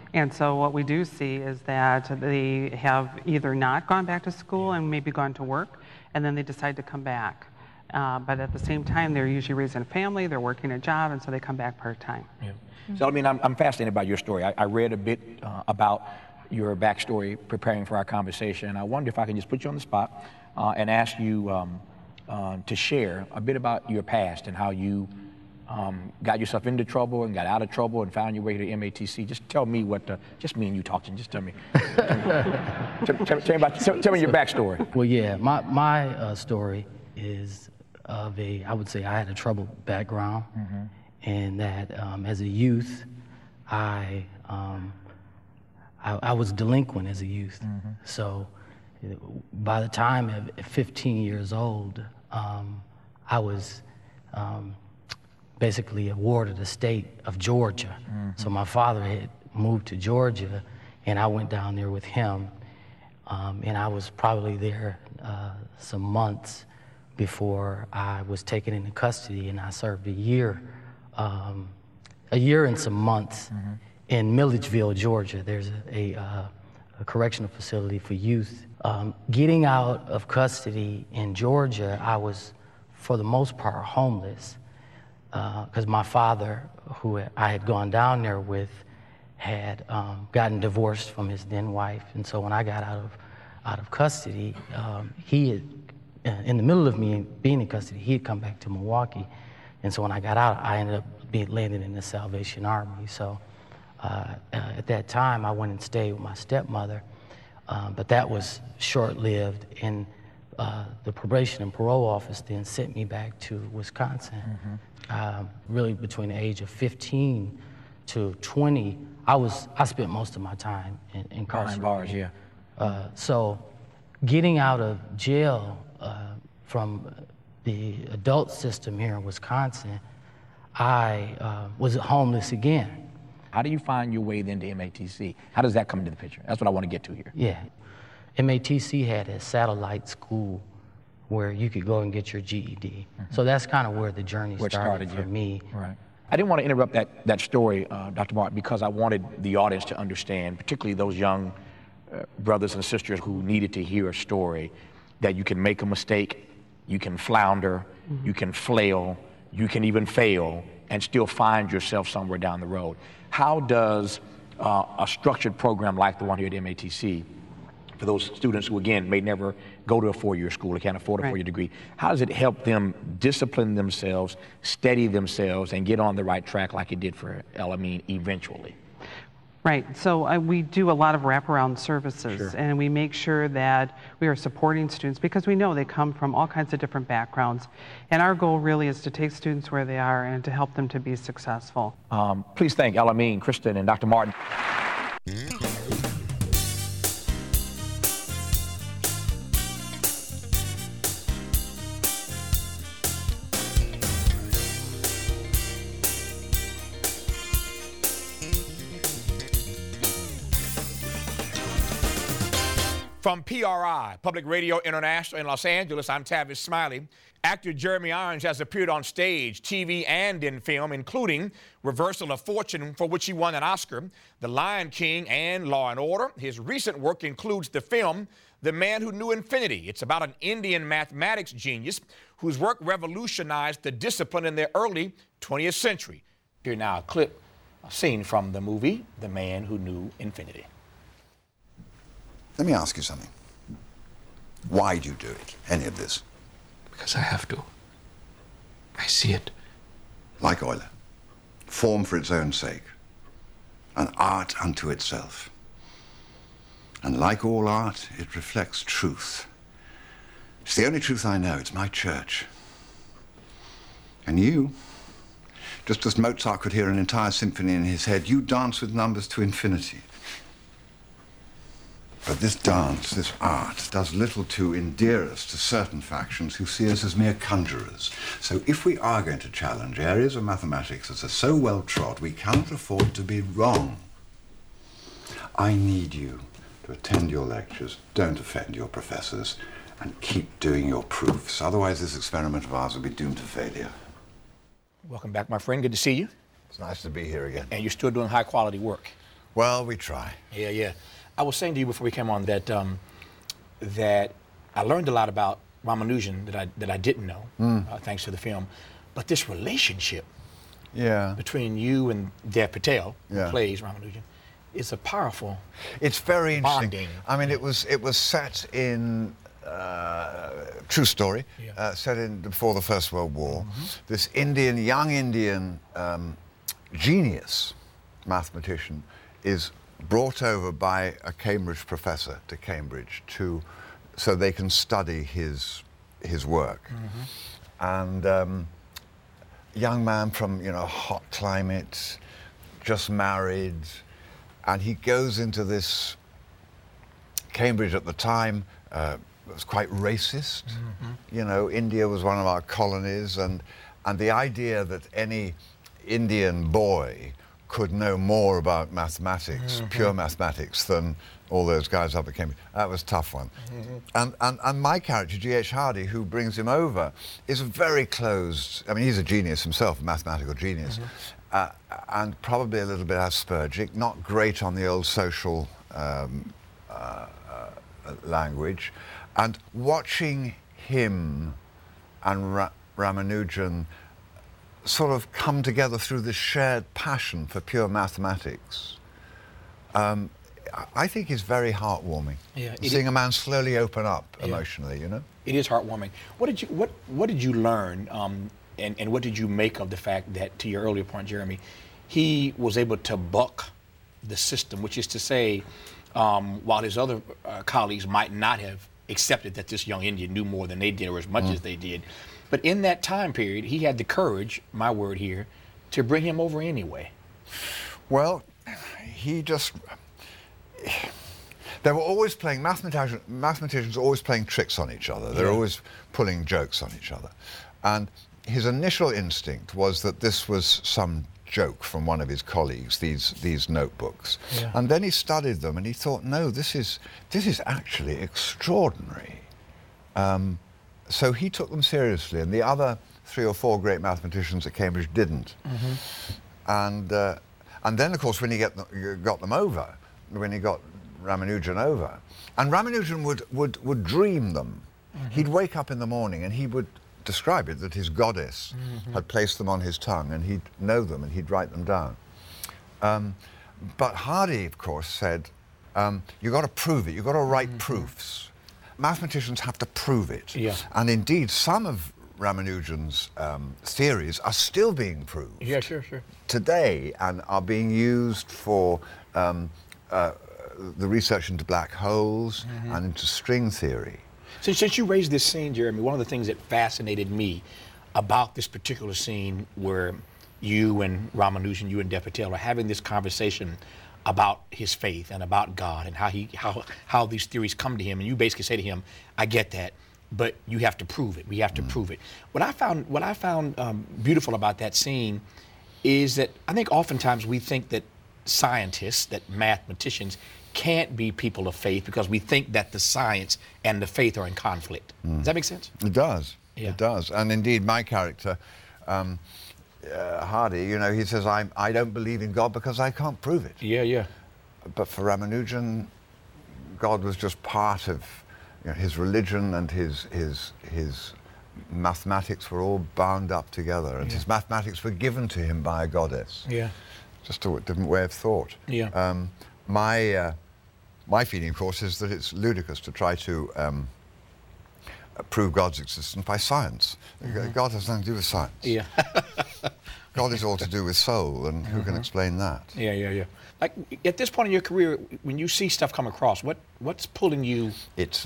And so what we do see is that they have either not gone back to school and maybe gone to work, and then they decide to come back. Uh, but at the same time, they're usually raising a family, they're working a job, and so they come back part-time. Yeah. Mm-hmm. So, I mean, I'm, I'm fascinated by your story. I, I read a bit uh, about your backstory preparing for our conversation, and I wonder if I can just put you on the spot uh, and ask you um, uh, to share a bit about your past and how you um, got yourself into trouble and got out of trouble and found your way to M A T C. Just tell me what, the, just me and you talking, just tell me. tell, tell, tell, me about, tell, tell me your backstory. Well, yeah, my, my uh, story is of a, I would say I had a troubled background, mm-hmm. and that um, as a youth, I, um, I, I was delinquent as a youth. Mm-hmm. So by the time of fifteen years old, um, I was um, basically awarded the state of Georgia. Mm-hmm. So my father had moved to Georgia, and I went down there with him, um, and I was probably there uh, some months before I was taken into custody, and I served a year, um, a year and some months mm-hmm. in Milledgeville, Georgia. There's a, a, uh, a correctional facility for youth. Um, getting out of custody in Georgia, I was, for the most part, homeless, because uh, my father, who I had gone down there with, had um, gotten divorced from his then wife, and so when I got out of out of custody, um, he had, in the middle of me being in custody, he had come back to Milwaukee, and so when I got out, I ended up being landed in the Salvation Army. So uh, uh, at that time, I went and stayed with my stepmother, uh, but that was short-lived, and uh, the probation and parole office then sent me back to Wisconsin. Mm-hmm. Uh, really, between the age of fifteen to twenty, I was I spent most of my time in incarcerated. Behind bars, yeah. Uh, so, getting out of jail uh, from the adult system here in Wisconsin, I uh, was homeless again. How do you find your way then to M A T C? How does that come into the picture? That's what I want to get to here. Yeah, M A T C had a satellite school where you could go and get your G E D. Mm-hmm. So that's kind of where the journey where started, started for yeah. me. Right. I didn't want to interrupt that, that story, uh, Doctor Martin, because I wanted the audience to understand, particularly those young uh, brothers and sisters who needed to hear a story, that you can make a mistake, you can flounder, mm-hmm. you can flail, you can even fail, and still find yourself somewhere down the road. How does uh, a structured program like the one here at M A T C, for those students who, again, may never go to a four-year school or can't afford a right. four-year degree, how does it help them discipline themselves, steady themselves, and get on the right track like it did for El-Amin eventually? Right, so uh, we do a lot of wraparound services, Sure. and we make sure that we are supporting students because we know they come from all kinds of different backgrounds. And our goal really is to take students where they are and to help them to be successful. Um, please thank El-Amin, Kristen, and Doctor Martin. From P R I, Public Radio International in Los Angeles, I'm Tavis Smiley. Actor Jeremy Irons has appeared on stage, T V, and in film, including Reversal of Fortune, for which he won an Oscar, The Lion King, and Law and Order. His recent work includes the film The Man Who Knew Infinity. It's about an Indian mathematics genius whose work revolutionized the discipline in the early twentieth century. Here now a clip, a scene from the movie The Man Who Knew Infinity. Let me ask you something. Why do you do it, any of this? Because I have to. I see it. Like Euler. Form for its own sake. An art unto itself. And like all art, it reflects truth. It's the only truth I know. It's my church. And you, just as Mozart could hear an entire symphony in his head, you dance with numbers to infinity. But this dance, this art, does little to endear us to certain factions who see us as mere conjurers. So if we are going to challenge areas of mathematics that are so well trod, we cannot afford to be wrong. I need you to attend your lectures, don't offend your professors, and keep doing your proofs. Otherwise, this experiment of ours will be doomed to failure. Welcome back, my friend. Good to see you. It's nice to be here again. And you're still doing high-quality work. Well, we try. Yeah, yeah. I was saying to you before we came on that um, that I learned a lot about Ramanujan that I that I didn't know, mm. uh, thanks to the film. But this relationship yeah. between you and Dev Patel, yeah. who plays Ramanujan, is a powerful. It's very interesting. Bonding. I mean, it was it was set in uh, true story, yeah. uh, set in before the First World War. Mm-hmm. This Indian, young Indian um, genius mathematician is brought over by a Cambridge professor to Cambridge to so they can study his his work. Mm-hmm. And um, young man from, you know, hot climate, just married, and he goes into this Cambridge at the time. Uh, it was quite racist. Mm-hmm. You know, India was one of our colonies, and and the idea that any Indian boy could know more about mathematics, mm-hmm. pure mathematics, than all those guys up at Cambridge. That was a tough one. Mm-hmm. And, and and my character, G H Hardy, who brings him over, is very closed. I mean, he's a genius himself, a mathematical genius, mm-hmm. uh, and probably a little bit Aspergic, not great on the old social um, uh, uh, language. And watching him and Ra- Ramanujan sort of come together through this shared passion for pure mathematics, um, I think is very heartwarming. Yeah, seeing is, a man slowly open up yeah. emotionally, you know. It is heartwarming. What did you what What did you learn, um, and and what did you make of the fact that, to your earlier point, Jeremy, he was able to buck the system, which is to say, um, while his other uh, colleagues might not have accepted that this young Indian knew more than they did or as much mm. as they did, but in that time period, he had the courage, my word here, to bring him over anyway. Well, he just. They were always playing, mathematicians, mathematicians are always playing tricks on each other. They're yeah. always pulling jokes on each other. And his initial instinct was that this was some joke from one of his colleagues, these these notebooks. Yeah. And then he studied them and he thought, no, this is, this is actually extraordinary. Um, so he took them seriously, and the other three or four great mathematicians at Cambridge didn't. Mm-hmm. And, uh, and then, of course, when he get them, got them over, when he got Ramanujan over, and Ramanujan would, would, would dream them. Mm-hmm. He'd wake up in the morning and he would describe it, that his goddess mm-hmm. had placed them on his tongue, and he'd know them and he'd write them down. Um, but Hardy, of course, said, um, you've got to prove it, you've got to write mm-hmm. proofs. Mathematicians have to prove it. Yeah. And indeed, some of Ramanujan's um, theories are still being proved. Yeah, sure, sure. Today, and are being used for um, uh, the research into black holes mm-hmm. and into string theory. Since, since you raised this scene, Jeremy, one of the things that fascinated me about this particular scene where you and Ramanujan, you and Dev Patel are having this conversation about his faith and about God and how he how how these theories come to him, and you basically say to him, I get that, but you have to prove it. We have to mm. prove it. What I found what I found um, beautiful about that scene is that I think oftentimes we think that scientists, that mathematicians, can't be people of faith because we think that the science and the faith are in conflict. Mm. Does that make sense? It does. Yeah. It does. And indeed, my character, um, uh, Hardy, you know, he says, I, I don't believe in God because I can't prove it. Yeah, yeah. But for Ramanujan, God was just part of you know, his religion, and his, his, his mathematics were all bound up together, and yeah. his mathematics were given to him by a goddess. Yeah. Just a different way of thought. Yeah. Um, my, uh, my feeling, of course, is that it's ludicrous to try to um, prove God's existence by science. Mm-hmm. God has nothing to do with science. Yeah. God is all to do with soul, and who mm-hmm. can explain that? Yeah, yeah, yeah. Like, at this point in your career, when you see stuff come across, what what's pulling you? It's,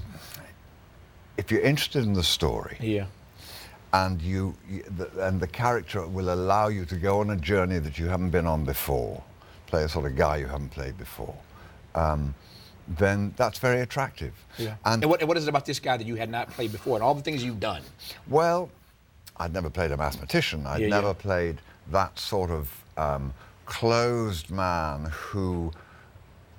if you're interested in the story, yeah, and you, you the, and the character will allow you to go on a journey that you haven't been on before, play a sort of guy you haven't played before, um, then that's very attractive. Yeah. And, and what, what is it about this guy that you had not played before, and all the things you've done? Well, I'd never played a mathematician. I'd yeah, never yeah. played that sort of um, closed man who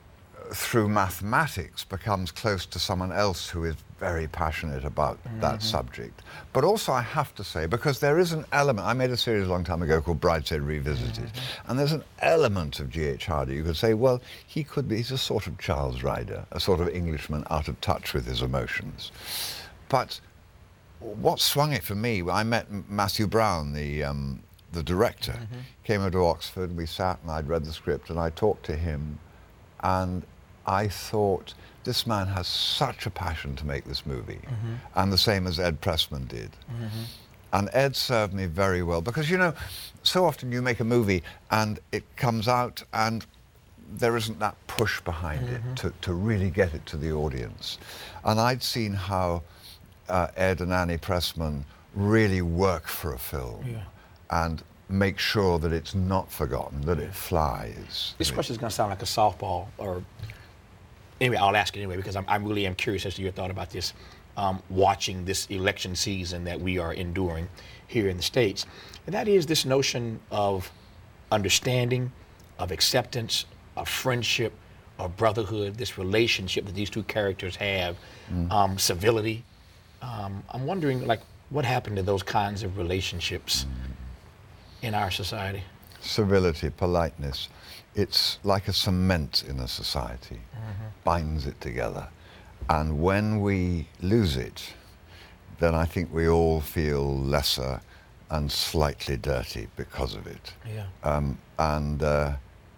through mathematics, becomes close to someone else who is very passionate about mm-hmm. that subject. But also I have to say, because there is an element, I made a series a long time ago called Brideshead Revisited, mm-hmm. and there's an element of G H Hardy. You could say, well, he could be, he's a sort of Charles Ryder, a sort of Englishman out of touch with his emotions. But what swung it for me, I met Matthew Brown, the um, the director, mm-hmm. came over to Oxford, we sat and I'd read the script and I talked to him, and I thought, this man has such a passion to make this movie, mm-hmm. and the same as Ed Pressman did. Mm-hmm. And Ed served me very well, because, you know, so often you make a movie and it comes out and there isn't that push behind mm-hmm. it to, to really get it to the audience. And I'd seen how uh, Ed and Annie Pressman really work for a film. Yeah. And make sure that it's not forgotten, that it flies. This question is going to sound like a softball, or anyway, I'll ask it anyway, because I'm, I really am curious as to your thought about this, um, watching this election season that we are enduring here in the States. And that is this notion of understanding, of acceptance, of friendship, of brotherhood, this relationship that these two characters have, mm. um, civility. Um, I'm wondering, like, what happened to those kinds of relationships mm. in our society? Civility, politeness. It's like a cement in a society, mm-hmm. binds it together. And when we lose it, then I think we all feel lesser and slightly dirty because of it. Yeah. Um, and uh,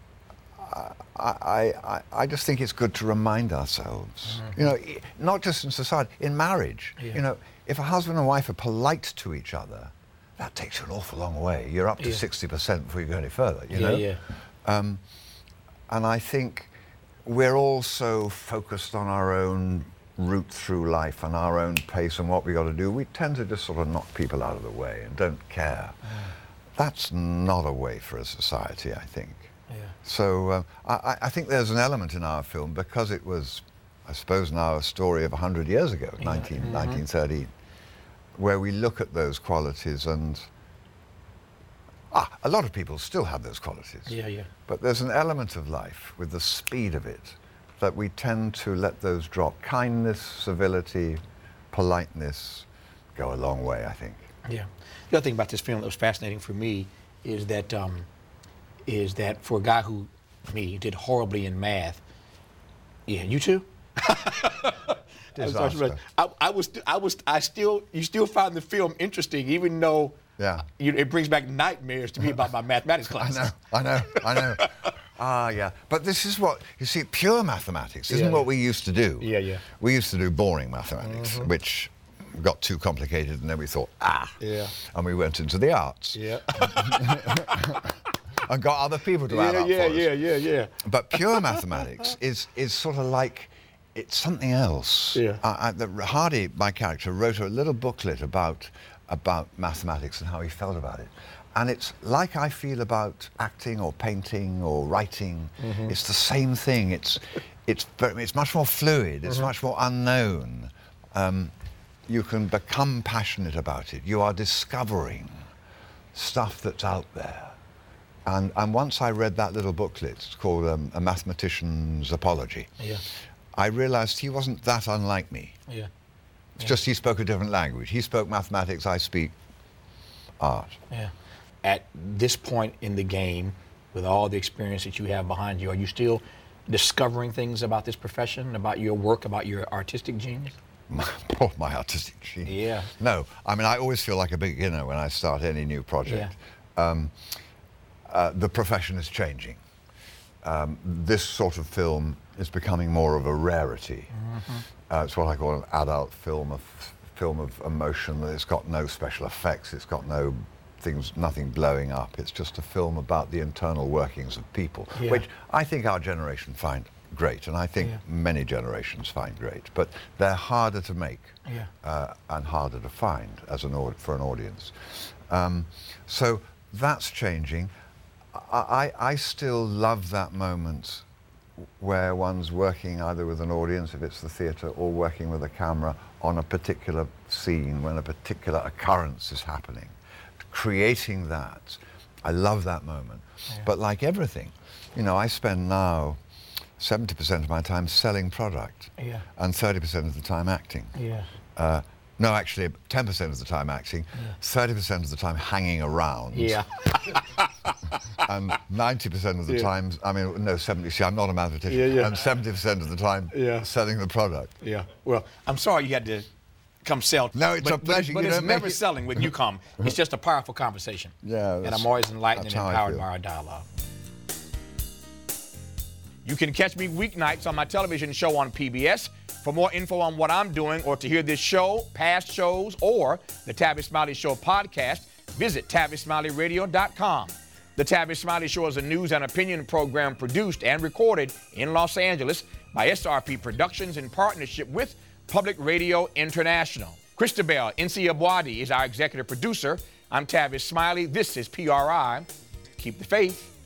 I, I, I just think it's good to remind ourselves, mm-hmm. you know, not just in society, in marriage. Yeah. You know, if a husband and wife are polite to each other, that takes you an awful long way. You're up to yeah. sixty percent before you go any further, you yeah, know? Yeah. Um, and I think we're all so focused on our own route through life and our own pace and what we got to do, we tend to just sort of knock people out of the way and don't care. Mm. That's not a way for a society, I think. Yeah. So uh, I, I think there's an element in our film, because it was, I suppose now, a story of one hundred years ago, yeah. nineteen, mm-hmm. nineteen thirteen, where we look at those qualities and ah, a lot of people still have those qualities. Yeah, yeah. But there's an element of life with the speed of it that we tend to let those drop. Kindness, civility, politeness go a long way, I think. Yeah. The other thing about this film that was fascinating for me is that um, is that for a guy who, me, did horribly in math. Yeah, you too? Disaster. I, I was, I was, I still, you still found the film interesting, even though yeah. you, it brings back nightmares to me about my mathematics class. I know, I know, I know. Ah, yeah. But this is what, you see, pure mathematics isn't yeah, what yeah. we used to do. Yeah, yeah. We used to do boring mathematics, mm-hmm. which got too complicated, and then we thought, ah. Yeah. And we went into the arts. Yeah. And got other people to yeah, add up yeah, for us. Yeah, yeah, yeah, yeah. But pure mathematics is is sort of like, it's something else. Yeah. I, I, the, Hardy, my character, wrote a little booklet about about mathematics and how he felt about it. And it's like I feel about acting or painting or writing. Mm-hmm. It's the same thing. It's it's very, it's much more fluid. It's mm-hmm. much more unknown. Um, you can become passionate about it. You are discovering stuff that's out there. And, and once I read that little booklet, it's called um, A Mathematician's Apology, yeah. I realized he wasn't that unlike me. Yeah. It's yeah. just he spoke a different language. He spoke mathematics, I speak art. Yeah. At this point in the game, with all the experience that you have behind you, are you still discovering things about this profession, about your work, about your artistic genius? My, oh, my artistic genius. Yeah. No, I mean, I always feel like a beginner when I start any new project. Yeah. Um, uh, the profession is changing. Um, this sort of film is becoming more of a rarity. Mm-hmm. Uh, it's what I call an adult film, a f- film of emotion. It's got no special effects. It's got no things, nothing blowing up. It's just a film about the internal workings of people, yeah. which I think our generation find great, and I think yeah. many generations find great. But they're harder to make yeah. uh, and harder to find as an au- for an audience. Um, so that's changing. I, I still love that moment where one's working either with an audience, if it's the theatre, or working with a camera on a particular scene when a particular occurrence is happening. Creating that, I love that moment. Yeah. But like everything, you know, I spend now seventy percent of my time selling product. Yeah. And thirty percent of the time acting. Yeah. Uh, no, actually, ten percent of the time acting, Yeah. thirty percent of the time hanging around. Yeah. And ninety percent of the Yeah. time, I mean, no, seventy, see, I'm not a mathematician. Yeah, yeah. And seventy percent of the time Yeah. selling the product. Yeah. Well, I'm sorry you had to come sell. No, it's but, a pleasure. But, but You it's don't make never it- selling when you come. It's just a powerful conversation. Yeah, And that's- I'm always enlightened that's and how I empowered feel. by our dialogue. You can catch me weeknights on my television show on P B S. For more info on what I'm doing or to hear this show, past shows, or the Tavis Smiley Show podcast, visit Tavis Smiley Radio dot com. The Tavis Smiley Show is a news and opinion program produced and recorded in Los Angeles by S R P Productions in partnership with Public Radio International. Christabel Nsiabwadi is our executive producer. I'm Tavis Smiley. This is P R I. Keep the faith.